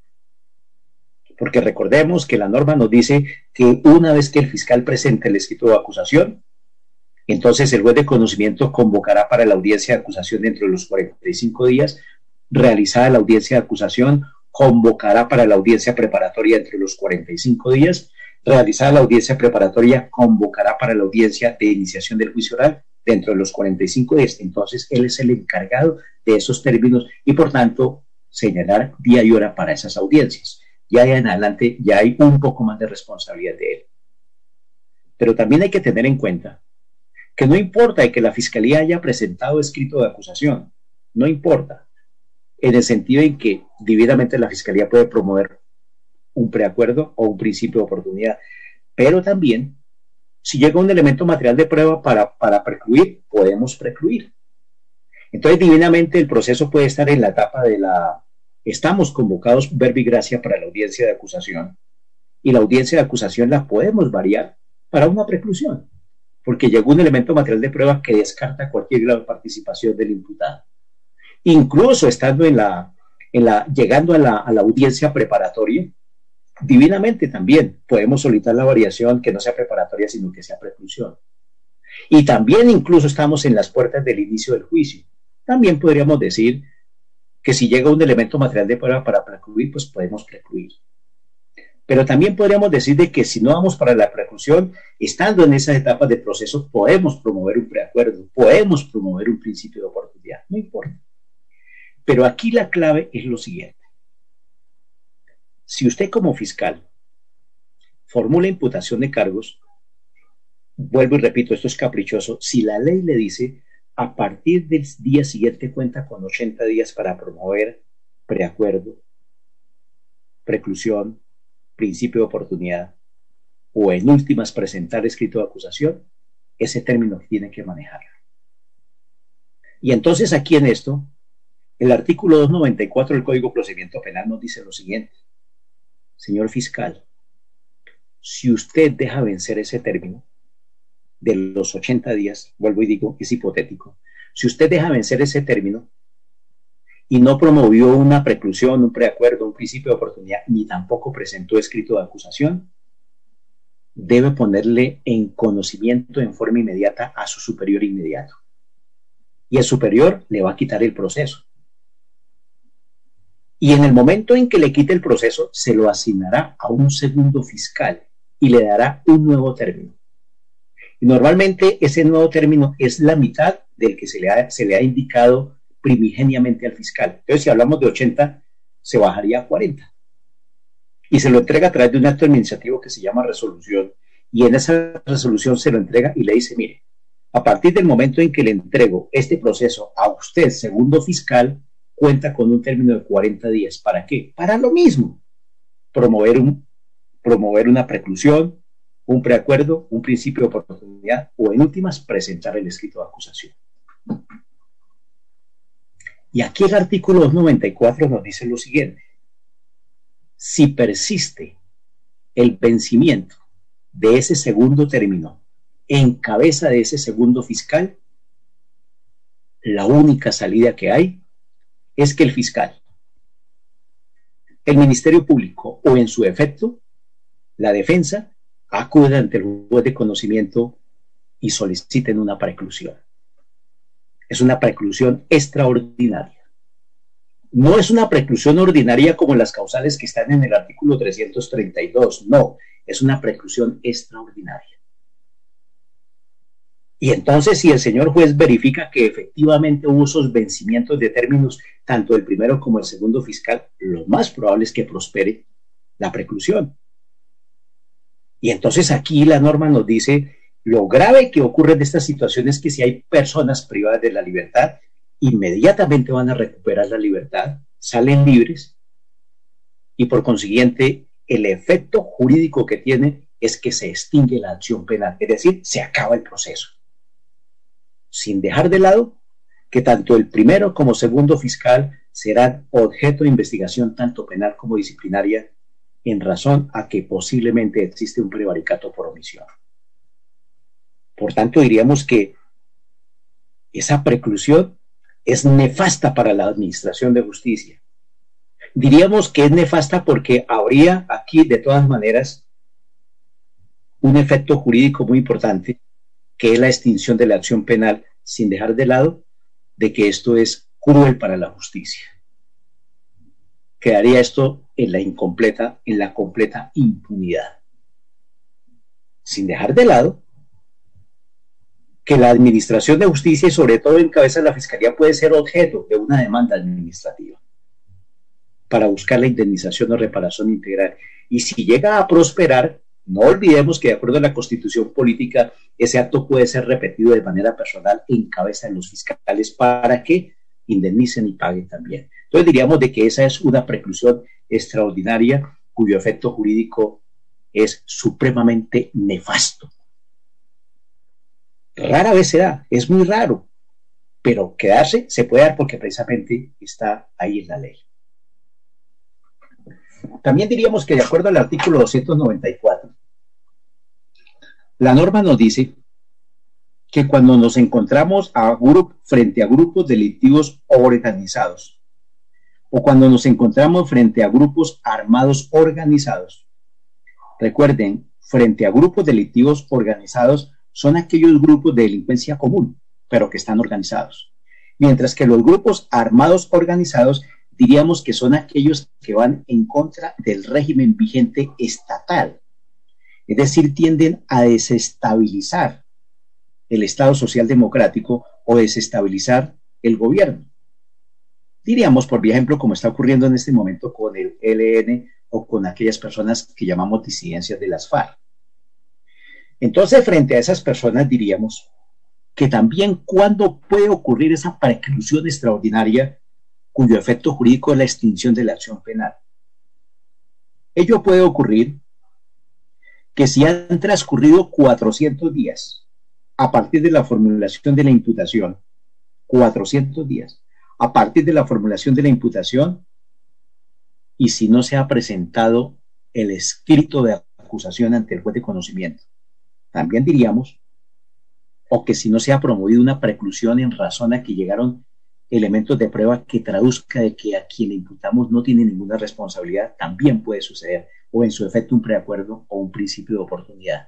Speaker 2: Porque recordemos que la norma nos dice que una vez que el fiscal presente el escrito de acusación, entonces el juez de conocimiento convocará para la audiencia de acusación dentro de los 45 días, realizada la audiencia de acusación, convocará para la audiencia preparatoria entre los 45 días, realizada la audiencia preparatoria, convocará para la audiencia de iniciación del juicio oral dentro de los 45 días. Entonces él es el encargado de esos términos y por tanto señalar día y hora para esas audiencias. Ya en adelante ya hay un poco más de responsabilidad de él. Pero también hay que tener en cuenta que no importa que la Fiscalía haya presentado escrito de acusación, no importa, en el sentido en que debidamente la Fiscalía puede promover un preacuerdo o un principio de oportunidad, pero también si llega un elemento material de prueba para precluir, podemos precluir. Entonces divinamente el proceso puede estar en la etapa de estamos convocados verbo y gracia para la audiencia de acusación y la audiencia de acusación la podemos variar para una preclusión, porque llegó un elemento material de prueba que descarta cualquier grado de participación del imputado. Incluso estando llegando a la audiencia preparatoria, divinamente también podemos solicitar la variación que no sea preparatoria, sino que sea preclusión. Y también incluso estamos en las puertas del inicio del juicio. También podríamos decir que si llega un elemento material de prueba para precluir, pues podemos precluir. Pero también podríamos decir de que si no vamos para la preclusión, estando en esas etapas de proceso, podemos promover un preacuerdo, podemos promover un principio de oportunidad, no importa. Pero aquí la clave es lo siguiente. Si usted como fiscal formula imputación de cargos, vuelvo y repito, esto es caprichoso, si la ley le dice a partir del día siguiente cuenta con 80 días para promover preacuerdo, preclusión, principio de oportunidad o en últimas presentar escrito de acusación, ese término tiene que manejarlo. Y entonces aquí en esto, el artículo 294 del Código de Procedimiento Penal nos dice lo siguiente: señor fiscal, si usted deja vencer ese término de los 80 días, vuelvo y digo, es hipotético, si usted deja vencer ese término y no promovió una preclusión, un preacuerdo, un principio de oportunidad, ni tampoco presentó escrito de acusación, debe ponerle en conocimiento en forma inmediata a su superior inmediato. Y el superior le va a quitar el proceso. Y en el momento en que le quite el proceso, se lo asignará a un segundo fiscal y le dará un nuevo término. Y normalmente ese nuevo término es la mitad del que se le ha indicado primigeniamente al fiscal. Entonces, si hablamos de 80, se bajaría a 40. Y se lo entrega a través de un acto administrativo que se llama resolución. Y en esa resolución se lo entrega y le dice, mire, a partir del momento en que le entrego este proceso a usted, segundo fiscal, cuenta con un término de 40 días. ¿Para qué? Para lo mismo. Promover una preclusión, un preacuerdo, un principio de oportunidad o en últimas presentar el escrito de acusación. Y aquí el artículo 294 nos dice lo siguiente: si persiste el vencimiento de ese segundo término en cabeza de ese segundo fiscal, la única salida que hay es que el fiscal, el Ministerio Público o en su efecto, la defensa, acude ante el juez de conocimiento y soliciten una preclusión. Es una preclusión extraordinaria. No es una preclusión ordinaria como las causales que están en el artículo 332, no, es una preclusión extraordinaria. Y entonces, si el señor juez verifica que efectivamente hubo esos vencimientos de términos, tanto el primero como el segundo fiscal, lo más probable es que prospere la preclusión. Y entonces aquí la norma nos dice lo grave que ocurre en estas situaciones, que si hay personas privadas de la libertad, inmediatamente van a recuperar la libertad, salen libres y por consiguiente el efecto jurídico que tiene es que se extingue la acción penal, es decir, se acaba el proceso. Sin dejar de lado que tanto el primero como segundo fiscal serán objeto de investigación tanto penal como disciplinaria en razón a que posiblemente existe un prevaricato por omisión. Por tanto, diríamos que esa preclusión es nefasta para la administración de justicia. Diríamos que es nefasta porque habría aquí, de todas maneras, un efecto jurídico muy importante, que es la extinción de la acción penal, sin dejar de lado de que esto es cruel para la justicia. Quedaría esto en la completa impunidad. Sin dejar de lado que la administración de justicia y sobre todo en cabeza de la fiscalía puede ser objeto de una demanda administrativa para buscar la indemnización o reparación integral. Y si llega a prosperar, no olvidemos que de acuerdo a la Constitución política, ese acto puede ser repetido de manera personal en cabeza de los fiscales para que indemnicen y paguen también. Entonces diríamos de que esa es una preclusión extraordinaria cuyo efecto jurídico es supremamente nefasto. Rara vez se da, es muy raro, pero quedarse se puede dar porque precisamente está ahí en la ley. También diríamos que de acuerdo al artículo 294, la norma nos dice que cuando nos encontramos frente a grupos delictivos organizados o cuando nos encontramos frente a grupos armados organizados, recuerden, frente a grupos delictivos organizados son aquellos grupos de delincuencia común, pero que están organizados. Mientras que los grupos armados organizados diríamos que son aquellos que van en contra del régimen vigente estatal. Es decir, tienden a desestabilizar el Estado social democrático o desestabilizar el gobierno. Diríamos, por ejemplo, como está ocurriendo en este momento con el ELN o con aquellas personas que llamamos disidencias de las FARC. Entonces, frente a esas personas, diríamos que también cuando puede ocurrir esa preclusión extraordinaria cuyo efecto jurídico es la extinción de la acción penal. Ello puede ocurrir que si han transcurrido 400 días a partir de la formulación de la imputación, 400 días, a partir de la formulación de la imputación, y si no se ha presentado el escrito de acusación ante el juez de conocimiento. También diríamos, o que si no se ha promovido una preclusión en razón a que llegaron elementos de prueba que traduzca de que a quien le imputamos no tiene ninguna responsabilidad, también puede suceder, o en su efecto un preacuerdo o un principio de oportunidad.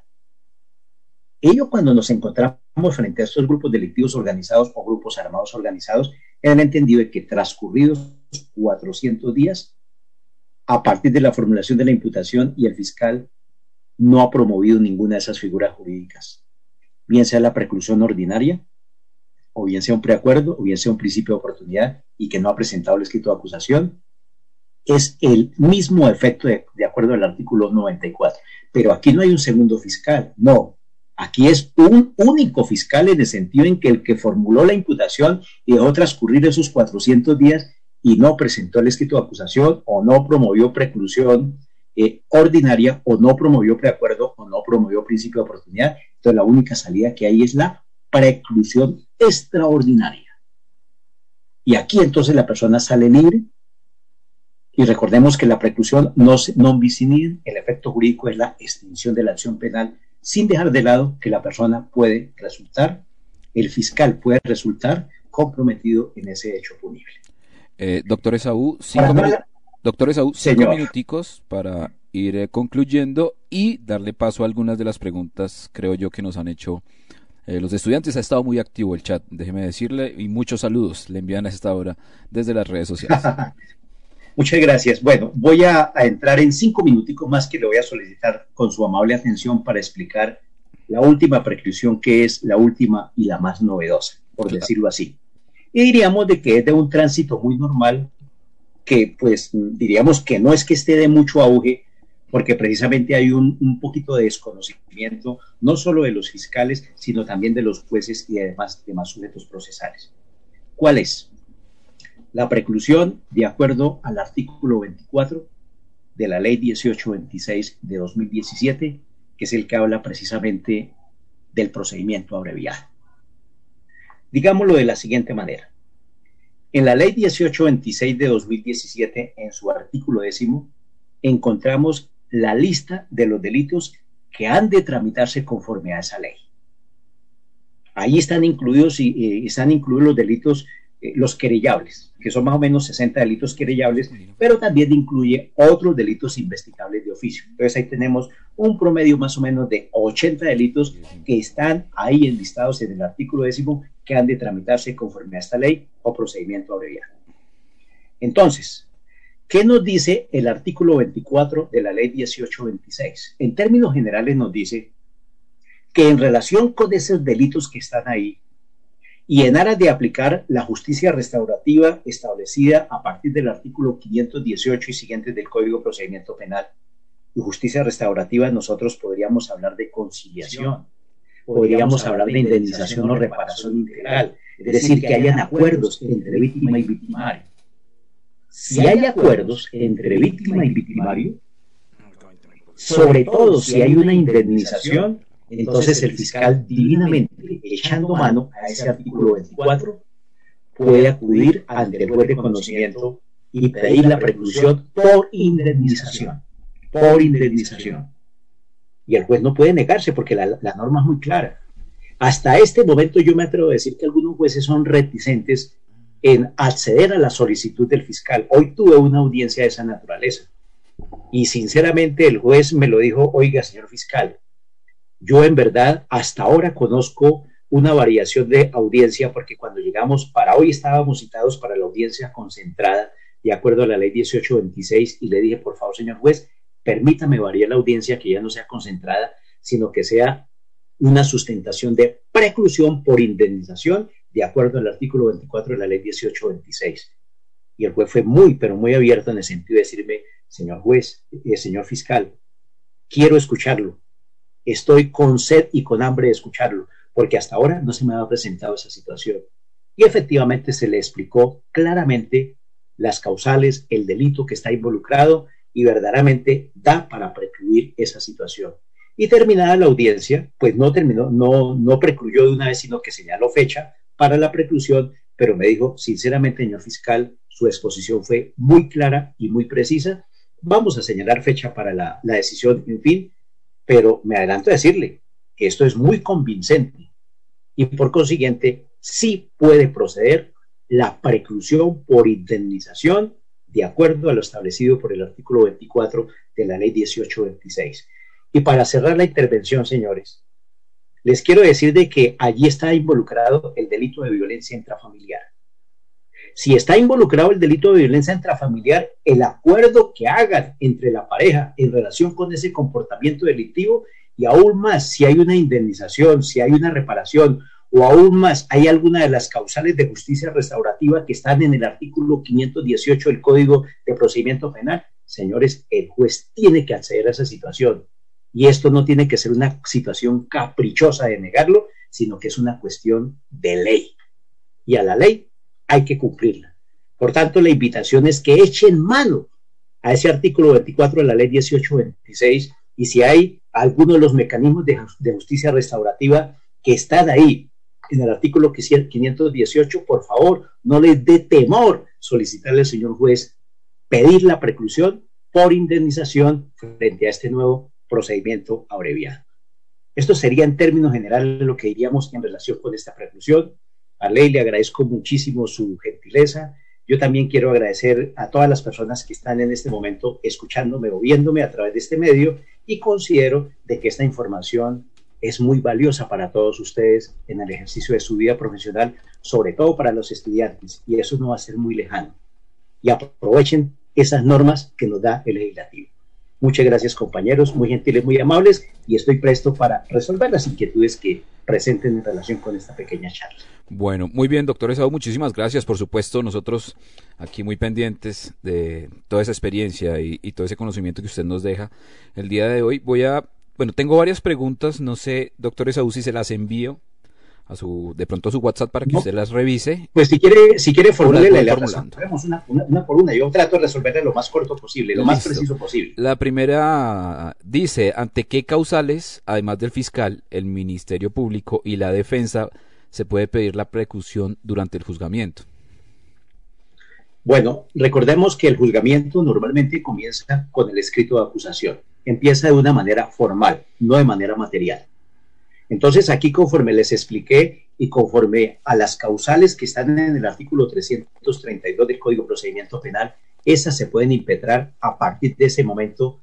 Speaker 2: Ello cuando nos encontramos frente a estos grupos delictivos organizados o grupos armados organizados, han entendido de que transcurridos 400 días, a partir de la formulación de la imputación y el fiscal no ha promovido ninguna de esas figuras jurídicas, bien sea la preclusión ordinaria, o bien sea un preacuerdo, o bien sea un principio de oportunidad, y que no ha presentado el escrito de acusación, es el mismo efecto de acuerdo al artículo 94. Pero aquí no hay un segundo fiscal, no. Aquí es un único fiscal en el sentido en que el que formuló la imputación y dejó transcurrir esos 400 días y no presentó el escrito de acusación o no promovió preclusión ordinaria o no promovió preacuerdo o no promovió principio de oportunidad. Entonces la única salida que hay es la preclusión extraordinaria. Y aquí entonces la persona sale libre. Y recordemos que la preclusión non bis in idem, el efecto jurídico es la extinción de la acción penal, sin dejar de lado que la persona puede resultar, el fiscal puede resultar comprometido en ese hecho punible.
Speaker 1: Doctor Esaú, cinco minuticos para ir concluyendo y darle paso a algunas de las preguntas, creo yo, que nos han hecho los estudiantes. Ha estado muy activo el chat, déjeme decirle, y muchos saludos le envían a esta hora desde las redes sociales.
Speaker 2: Muchas gracias. Bueno, voy a entrar en 5 minuticos más que le voy a solicitar con su amable atención para explicar la última preclusión, que es la última y la más novedosa, por decirlo así. Y diríamos de que es de un tránsito muy normal, que pues diríamos que no es que esté de mucho auge, porque precisamente hay un poquito de desconocimiento, no solo de los fiscales, sino también de los jueces y además demás sujetos procesales. ¿Cuál es? La preclusión, de acuerdo al artículo 24 de la Ley 1826 de 2017, que es el que habla precisamente del procedimiento abreviado. Digámoslo de la siguiente manera. En la Ley 1826 de 2017, en su artículo 10, encontramos la lista de los delitos que han de tramitarse conforme a esa ley. Ahí están incluidos los delitos, los querellables, que son más o menos 60 delitos querellables, pero también incluye otros delitos investigables de oficio. Entonces ahí tenemos un promedio más o menos de 80 delitos que están ahí enlistados en el artículo 10 que han de tramitarse conforme a esta ley o procedimiento abreviado. Entonces, ¿qué nos dice el artículo 24 de la Ley 1826? En términos generales nos dice que en relación con esos delitos que están ahí, y en aras de aplicar la justicia restaurativa establecida a partir del artículo 518 y siguientes del Código de Procedimiento Penal, y justicia restaurativa nosotros podríamos hablar de conciliación, podríamos hablar de indemnización o reparación integral, es decir, que hayan acuerdos entre víctima y victimario. Si hay acuerdos entre víctima y victimario, sobre todo si hay una indemnización, entonces el fiscal divinamente, echando mano a ese artículo 24, puede acudir ante el juez de conocimiento y pedir la preclusión por indemnización. Por indemnización. Y el juez no puede negarse porque la norma es muy clara. Hasta este momento yo me atrevo a decir que algunos jueces son reticentes en acceder a la solicitud del fiscal. Hoy tuve una audiencia de esa naturaleza y sinceramente el juez me lo dijo: oiga, señor fiscal, yo en verdad hasta ahora conozco una variación de audiencia, porque cuando llegamos para hoy estábamos citados para la audiencia concentrada de acuerdo a la ley 1826, y le dije, por favor, señor juez, permítame variar la audiencia, que ya no sea concentrada, sino que sea una sustentación de preclusión por indemnización, de acuerdo al artículo 24 de la ley 1826. Y el juez fue muy, pero muy abierto en el sentido de decirme, señor juez, señor fiscal, quiero escucharlo. Estoy con sed y con hambre de escucharlo, porque hasta ahora no se me ha presentado esa situación. Y efectivamente se le explicó claramente las causales, el delito que está involucrado, y verdaderamente da para precluir esa situación. Y terminada la audiencia, pues no terminó, no precluyó de una vez, sino que señaló fecha para la preclusión, pero me dijo, sinceramente, señor fiscal, su exposición fue muy clara y muy precisa. Vamos a señalar fecha para la decisión, en fin, pero me adelanto a decirle que esto es muy convincente y por consiguiente sí puede proceder la preclusión por indemnización de acuerdo a lo establecido por el artículo 24 de la ley 1826. Y para cerrar la intervención, señores, les quiero decir de que allí está involucrado el delito de violencia intrafamiliar. Si está involucrado el delito de violencia intrafamiliar, el acuerdo que hagan entre la pareja en relación con ese comportamiento delictivo, y aún más si hay una indemnización, si hay una reparación, o aún más hay alguna de las causales de justicia restaurativa que están en el artículo 518 del Código de Procedimiento Penal, señores, el juez tiene que acceder a esa situación. Y esto no tiene que ser una situación caprichosa de negarlo, sino que es una cuestión de ley. Y a la ley hay que cumplirla. Por tanto, la invitación es que echen mano a ese artículo 24 de la ley 1826, y si hay algunos de los mecanismos de justicia restaurativa que están ahí en el artículo 518, por favor, no les dé temor solicitarle al señor juez pedir la preclusión por indemnización frente a este nuevo procedimiento abreviado. Esto sería en términos generales lo que diríamos en relación con esta preclusión. A Ley le agradezco muchísimo su gentileza. Yo también quiero agradecer a todas las personas que están en este momento escuchándome o viéndome a través de este medio, y considero de que esta información es muy valiosa para todos ustedes en el ejercicio de su vida profesional, sobre todo para los estudiantes, y eso no va a ser muy lejano. Y aprovechen esas normas que nos da el legislativo. Muchas gracias, compañeros, muy gentiles, muy amables, y estoy presto para resolver las inquietudes que presenten en relación con esta pequeña charla.
Speaker 1: Bueno, muy bien, doctor Esaú, muchísimas gracias. Por supuesto, nosotros aquí muy pendientes de toda esa experiencia y todo ese conocimiento que usted nos deja el día de hoy. Tengo varias preguntas, no sé, doctor Esaú, si se las envío de pronto a su WhatsApp para que usted las revise.
Speaker 2: Pues si quiere formúlele, la resolvemos una por una. Yo trato de resolverla lo más corto posible, lo más preciso posible.
Speaker 1: La primera dice, ¿ante qué causales, además del fiscal, el Ministerio Público y la defensa, se puede pedir la preclusión durante el juzgamiento?
Speaker 2: Bueno, recordemos que el juzgamiento normalmente comienza con el escrito de acusación. Empieza de una manera formal, no de manera material. Entonces, aquí, conforme les expliqué y conforme a las causales que están en el artículo 332 del Código de Procedimiento Penal, esas se pueden impetrar a partir de ese momento.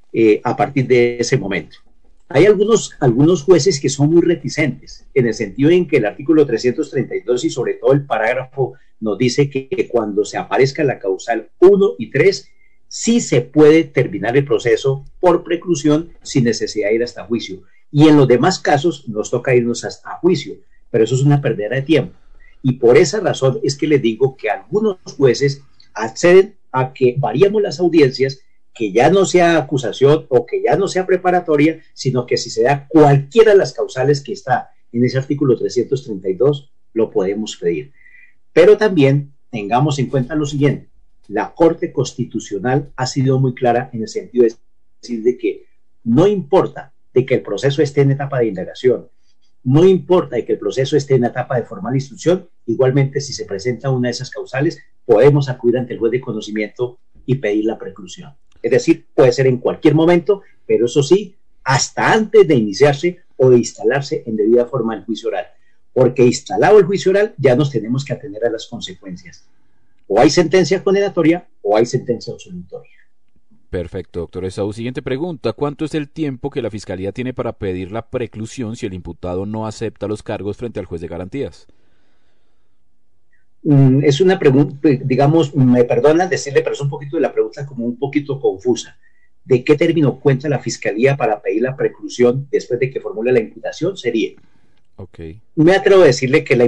Speaker 2: Hay algunos jueces que son muy reticentes, en el sentido en que el artículo 332 y sobre todo el parágrafo nos dice que cuando se aparezca la causal 1 y 3, sí se puede terminar el proceso por preclusión sin necesidad de ir hasta juicio. Y en los demás casos nos toca irnos hasta juicio, pero eso es una pérdida de tiempo. Y por esa razón es que les digo que algunos jueces acceden a que variemos las audiencias, que ya no sea acusación o que ya no sea preparatoria, sino que si se da cualquiera de las causales que está en ese artículo 332, lo podemos pedir. Pero también tengamos en cuenta lo siguiente: la Corte Constitucional ha sido muy clara en el sentido de decir de que no importa de que el proceso esté en etapa de indagación, no importa de que el proceso esté en etapa de formal instrucción, igualmente si se presenta una de esas causales, podemos acudir ante el juez de conocimiento y pedir la preclusión. Es decir, puede ser en cualquier momento, pero eso sí, hasta antes de iniciarse o de instalarse en debida forma el juicio oral, porque instalado el juicio oral ya nos tenemos que atener a las consecuencias. O hay sentencia condenatoria o hay sentencia absolutoria.
Speaker 1: Perfecto, doctor Esaú. Siguiente pregunta. ¿Cuánto es el tiempo que la Fiscalía tiene para pedir la preclusión si el imputado no acepta los cargos frente al juez de garantías?
Speaker 2: Es una pregunta, digamos, me perdonan decirle, pero es un poquito de la pregunta como un poquito confusa. ¿De qué término cuenta la Fiscalía para pedir la preclusión después de que formule la imputación? Sería,
Speaker 1: Ok.
Speaker 2: me atrevo a decirle que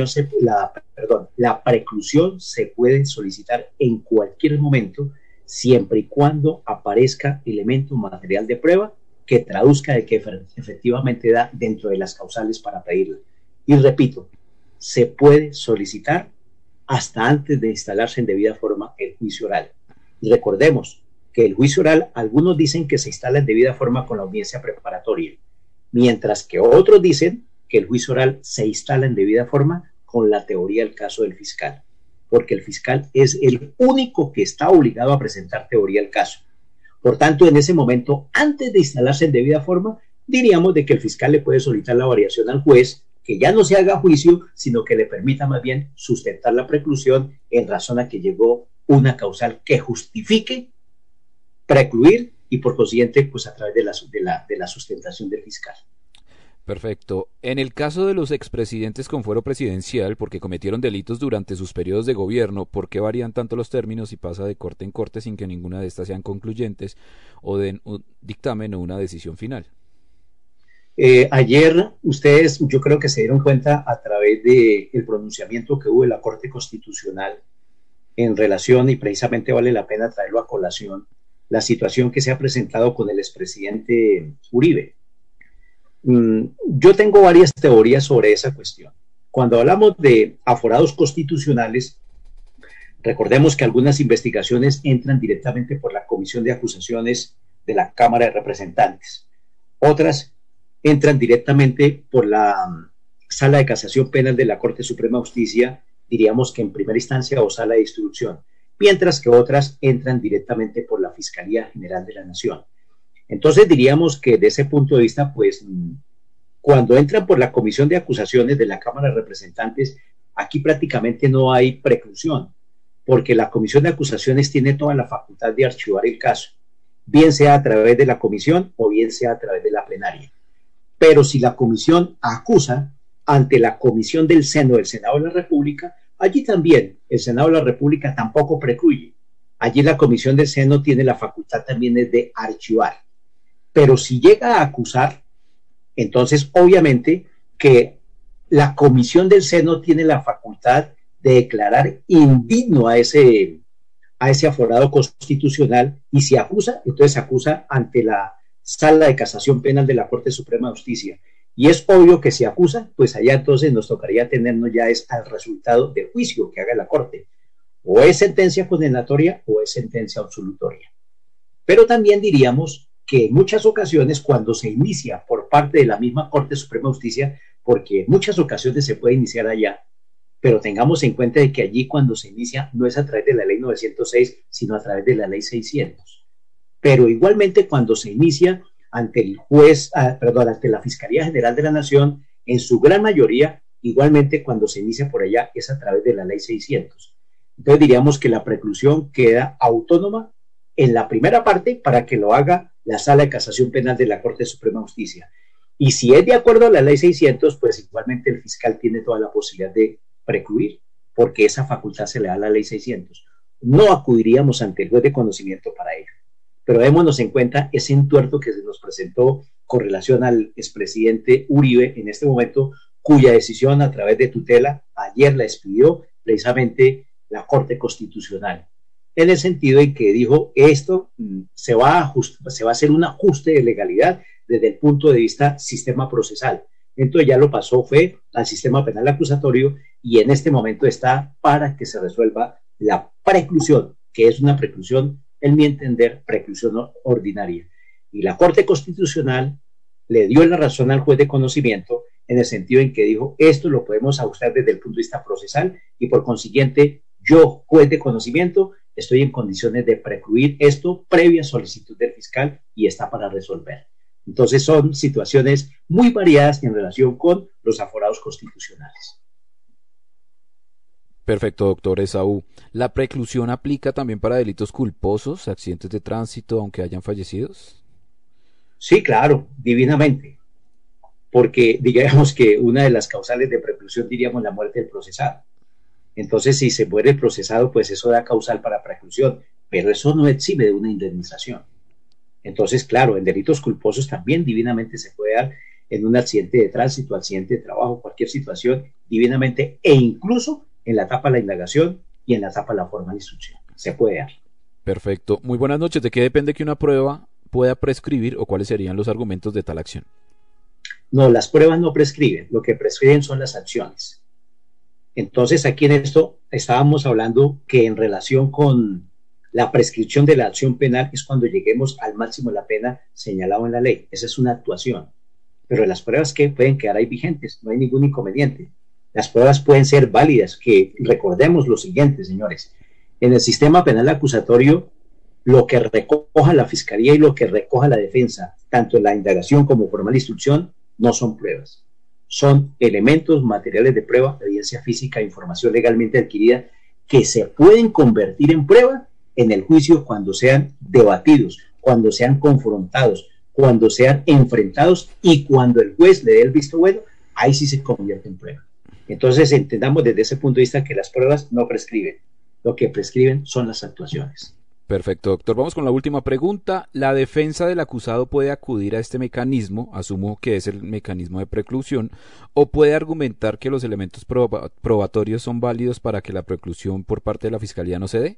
Speaker 2: la preclusión se puede solicitar en cualquier momento, siempre y cuando aparezca elemento material de prueba que traduzca de que efectivamente da dentro de las causales para pedirla. Y repito, se puede solicitar hasta antes de instalarse en debida forma el juicio oral. Y recordemos que el juicio oral, algunos dicen que se instala en debida forma con la audiencia preparatoria, mientras que otros dicen que el juicio oral se instala en debida forma con la teoría del caso del fiscal, porque el fiscal es el único que está obligado a presentar teoría del caso. Por tanto, en ese momento, antes de instalarse en debida forma, diríamos de que el fiscal le puede solicitar la variación al juez, que ya no se haga juicio, sino que le permita más bien sustentar la preclusión en razón a que llegó una causal que justifique precluir y por consiguiente, pues a través de la sustentación del fiscal.
Speaker 1: Perfecto. En el caso de los expresidentes con fuero presidencial, porque cometieron delitos durante sus periodos de gobierno, ¿por qué varían tanto los términos y pasa de corte en corte sin que ninguna de estas sean concluyentes o den un dictamen o una decisión final?
Speaker 2: Ayer ustedes, yo creo que se dieron cuenta a través del pronunciamiento que hubo de la Corte Constitucional en relación, y precisamente vale la pena traerlo a colación, la situación que se ha presentado con el expresidente Uribe. Yo tengo varias teorías sobre esa cuestión. Cuando hablamos de aforados constitucionales, recordemos que algunas investigaciones entran directamente por la Comisión de Acusaciones de la Cámara de Representantes. Otras entran directamente por la Sala de Casación Penal de la Corte Suprema de Justicia, diríamos que en primera instancia o Sala de Instrucción, mientras que otras entran directamente por la Fiscalía General de la Nación. Entonces diríamos que de ese punto de vista, pues cuando entran por la Comisión de Acusaciones de la Cámara de Representantes, aquí prácticamente no hay preclusión, porque la Comisión de Acusaciones tiene toda la facultad de archivar el caso, bien sea a través de la comisión o bien sea a través de la plenaria. Pero si la comisión acusa ante la Comisión del Seno del Senado de la República, allí también el Senado de la República tampoco precluye. Allí la Comisión del Seno tiene la facultad también de archivar. Pero si llega a acusar, entonces obviamente que la Comisión del Seno tiene la facultad de declarar indigno a ese aforado constitucional, y si acusa, entonces acusa ante la Sala de Casación Penal de la Corte Suprema de Justicia. Y es obvio que si acusa, pues allá entonces nos tocaría tenernos ya es al resultado del juicio que haga la Corte. O es sentencia condenatoria o es sentencia absolutoria. Pero también diríamos que en muchas ocasiones cuando se inicia por parte de la misma Corte Suprema de Justicia, porque en muchas ocasiones se puede iniciar allá, pero tengamos en cuenta de que allí cuando se inicia no es a través de la ley 906, sino a través de la ley 600. Pero igualmente cuando se inicia ante el juez, ante la Fiscalía General de la Nación, en su gran mayoría, igualmente cuando se inicia por allá es a través de la ley 600. Entonces diríamos que la preclusión queda autónoma en la primera parte para que lo haga la Sala de Casación Penal de la Corte Suprema de Justicia. Y si es de acuerdo a la ley 600, pues igualmente el fiscal tiene toda la posibilidad de precluir, porque esa facultad se le da a la ley 600. No acudiríamos ante el juez de conocimiento para ello. Pero démonos en cuenta ese entuerto que se nos presentó con relación al expresidente Uribe en este momento, cuya decisión a través de tutela ayer la expidió precisamente la Corte Constitucional, en el sentido en que dijo esto se va a hacer un ajuste de legalidad desde el punto de vista sistema procesal. Entonces ya lo pasó fue al sistema penal acusatorio y en este momento está para que se resuelva la preclusión, que es una preclusión, en mi entender, preclusión ordinaria. Y la Corte Constitucional le dio la razón al juez de conocimiento en el sentido en que dijo esto lo podemos ajustar desde el punto de vista procesal y por consiguiente yo, juez de conocimiento, estoy en condiciones de precluir esto previa solicitud del fiscal y está para resolver. Entonces son situaciones muy variadas en relación con los aforados constitucionales.
Speaker 1: Perfecto, doctor Esaú. ¿La preclusión aplica también para delitos culposos, accidentes de tránsito, aunque hayan fallecidos?
Speaker 2: Sí, claro, divinamente. Porque digamos que una de las causales de preclusión diríamos la muerte del procesado. Entonces, si se muere el procesado, pues eso da causal para preclusión, pero eso no exime de una indemnización. Entonces, claro, en delitos culposos también divinamente se puede dar en un accidente de tránsito, accidente de trabajo, cualquier situación, divinamente, e incluso en la etapa de la indagación y en la etapa de la forma de instrucción. Se puede dar.
Speaker 1: Perfecto. Muy buenas noches. ¿De qué depende que una prueba pueda prescribir o cuáles serían los argumentos de tal acción?
Speaker 2: No, las pruebas no prescriben. Lo que prescriben son las acciones. Entonces, aquí en esto estábamos hablando que en relación con la prescripción de la acción penal es cuando lleguemos al máximo de la pena señalado en la ley. Esa es una actuación. Pero las pruebas que pueden quedar ahí vigentes, no hay ningún inconveniente. Las pruebas pueden ser válidas, que recordemos lo siguiente, señores. En el sistema penal acusatorio, lo que recoja la fiscalía y lo que recoja la defensa, tanto en la indagación como formal instrucción, no son pruebas. Son elementos materiales de prueba, evidencia física, información legalmente adquirida, que se pueden convertir en prueba en el juicio cuando sean debatidos, cuando sean confrontados, cuando sean enfrentados y cuando el juez le dé el visto bueno, ahí sí se convierte en prueba. Entonces entendamos desde ese punto de vista que las pruebas no prescriben, lo que prescriben son las actuaciones.
Speaker 1: Perfecto, doctor. Vamos con la última pregunta. ¿La defensa del acusado puede acudir a este mecanismo, asumo que es el mecanismo de preclusión, o puede argumentar que los elementos probatorios son válidos para que la preclusión por parte de la fiscalía no se dé?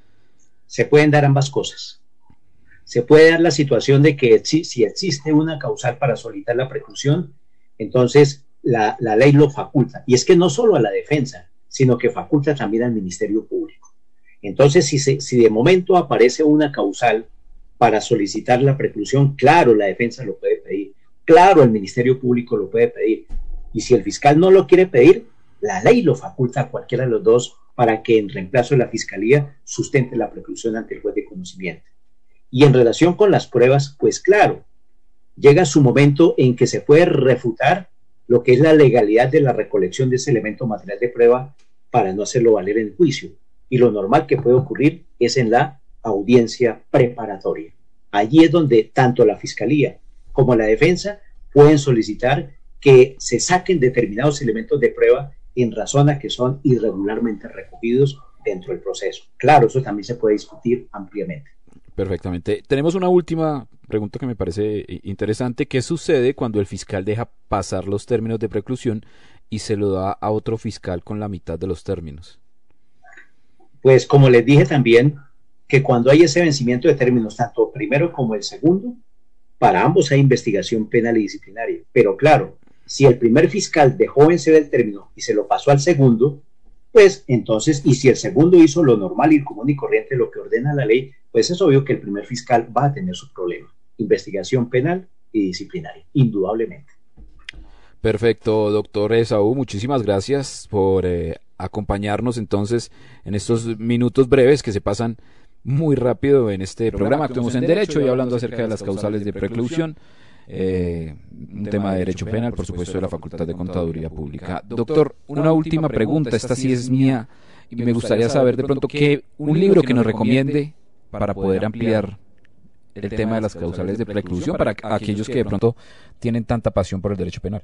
Speaker 2: Se pueden dar ambas cosas. Se puede dar la situación de que si existe una causal para solicitar la preclusión, entonces la ley lo faculta. Y es que no solo a la defensa, sino que faculta también al Ministerio Público. Entonces, si de momento aparece una causal para solicitar la preclusión, claro, la defensa lo puede pedir, claro, el Ministerio Público lo puede pedir. Y si el fiscal no lo quiere pedir, la ley lo faculta a cualquiera de los dos para que en reemplazo de la fiscalía sustente la preclusión ante el juez de conocimiento. Y en relación con las pruebas, pues claro, llega su momento en que se puede refutar lo que es la legalidad de la recolección de ese elemento material de prueba para no hacerlo valer en el juicio. Y lo normal que puede ocurrir es en la audiencia preparatoria. Allí es donde tanto la fiscalía como la defensa pueden solicitar que se saquen determinados elementos de prueba en razón a que son irregularmente recogidos dentro del proceso. Claro, eso también se puede discutir ampliamente.
Speaker 1: Perfectamente. Tenemos una última pregunta que me parece interesante. ¿Qué sucede cuando el fiscal deja pasar los términos de preclusión y se lo da a otro fiscal con la mitad de los términos?
Speaker 2: Pues como les dije también, que cuando hay ese vencimiento de términos, tanto primero como el segundo, para ambos hay investigación penal y disciplinaria. Pero claro, si el primer fiscal dejó vencer el término y se lo pasó al segundo, pues entonces, y si el segundo hizo lo normal y común y corriente, lo que ordena la ley, pues es obvio que el primer fiscal va a tener su problema. Investigación penal y disciplinaria, indudablemente.
Speaker 1: Perfecto, doctor Esaú, muchísimas gracias por acompañarnos entonces en estos minutos breves que se pasan muy rápido en este programa Actuemos en Derecho y hablando acerca de las causales de preclusión, un tema de derecho penal, por supuesto, de la Facultad de Contaduría Pública. Doctor, una última pregunta, esta sí es mía y me gustaría saber de pronto un libro que nos recomiende para poder ampliar el tema de las causales de preclusión para aquellos que de pronto tienen tanta pasión por el derecho penal.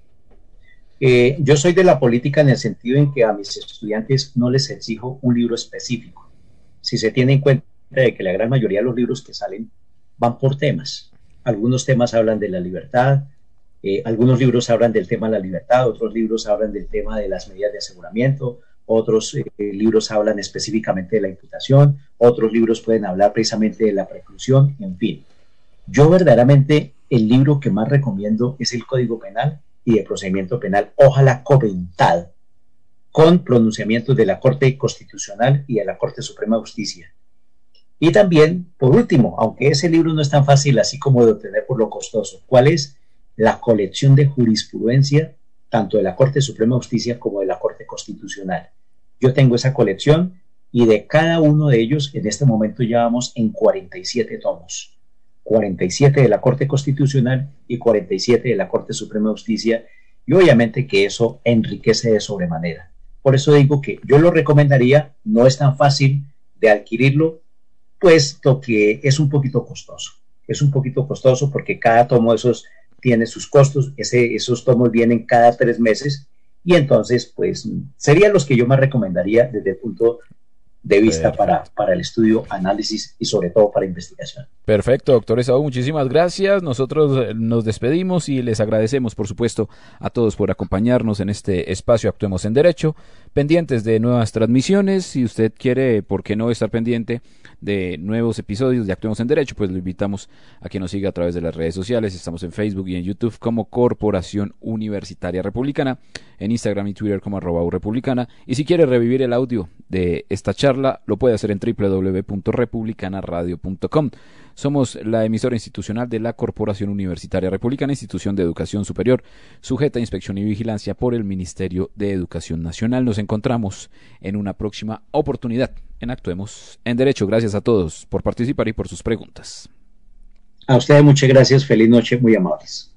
Speaker 2: Yo soy de la política en el sentido en que a mis estudiantes no les exijo un libro específico. Si se tiene en cuenta de que la gran mayoría de los libros que salen van por temas. Algunos temas hablan de la libertad, algunos libros hablan del tema de la libertad, otros libros hablan del tema de las medidas de aseguramiento, otros libros hablan específicamente de la imputación, otros libros pueden hablar precisamente de la preclusión, en fin. Yo verdaderamente el libro que más recomiendo es el Código Penal y de Procedimiento Penal, ojalá comentado, con pronunciamientos de la Corte Constitucional y de la Corte Suprema de Justicia. Y también, por último, aunque ese libro no es tan fácil así como de obtener por lo costoso, ¿cuál es? La colección de jurisprudencia, tanto de la Corte Suprema de Justicia como de la Corte Constitucional. Yo tengo esa colección y de cada uno de ellos, en este momento ya vamos en 47 tomos. 47 de la Corte Constitucional y 47 de la Corte Suprema de Justicia, y obviamente que eso enriquece de sobremanera. Por eso digo que yo lo recomendaría, no es tan fácil de adquirirlo, puesto que es un poquito costoso. Es un poquito costoso porque cada tomo de esos tiene sus costos, esos tomos vienen cada 3 meses y entonces pues serían los que yo más recomendaría desde el punto de vista para el estudio, análisis y sobre todo para investigación.
Speaker 1: Perfecto, doctor Esaú, muchísimas gracias. Nosotros nos despedimos y les agradecemos, por supuesto, a todos por acompañarnos en este espacio Actuemos en Derecho, pendientes de nuevas transmisiones. Si usted quiere, ¿por qué no estar pendiente de nuevos episodios de Actuemos en Derecho? Pues lo invitamos a que nos siga a través de las redes sociales. Estamos en Facebook y en YouTube como Corporación Universitaria Republicana, en Instagram y Twitter como @republicana. Y si quiere revivir el audio de esta charla, lo puede hacer en www.republicanaradio.com. Somos la emisora institucional de la Corporación Universitaria Republicana, institución de educación superior, sujeta a inspección y vigilancia por el Ministerio de Educación Nacional. Nos encontramos en una próxima oportunidad en Actuemos en Derecho. Gracias a todos por participar y por sus preguntas.
Speaker 2: A ustedes muchas gracias, feliz noche, muy amables.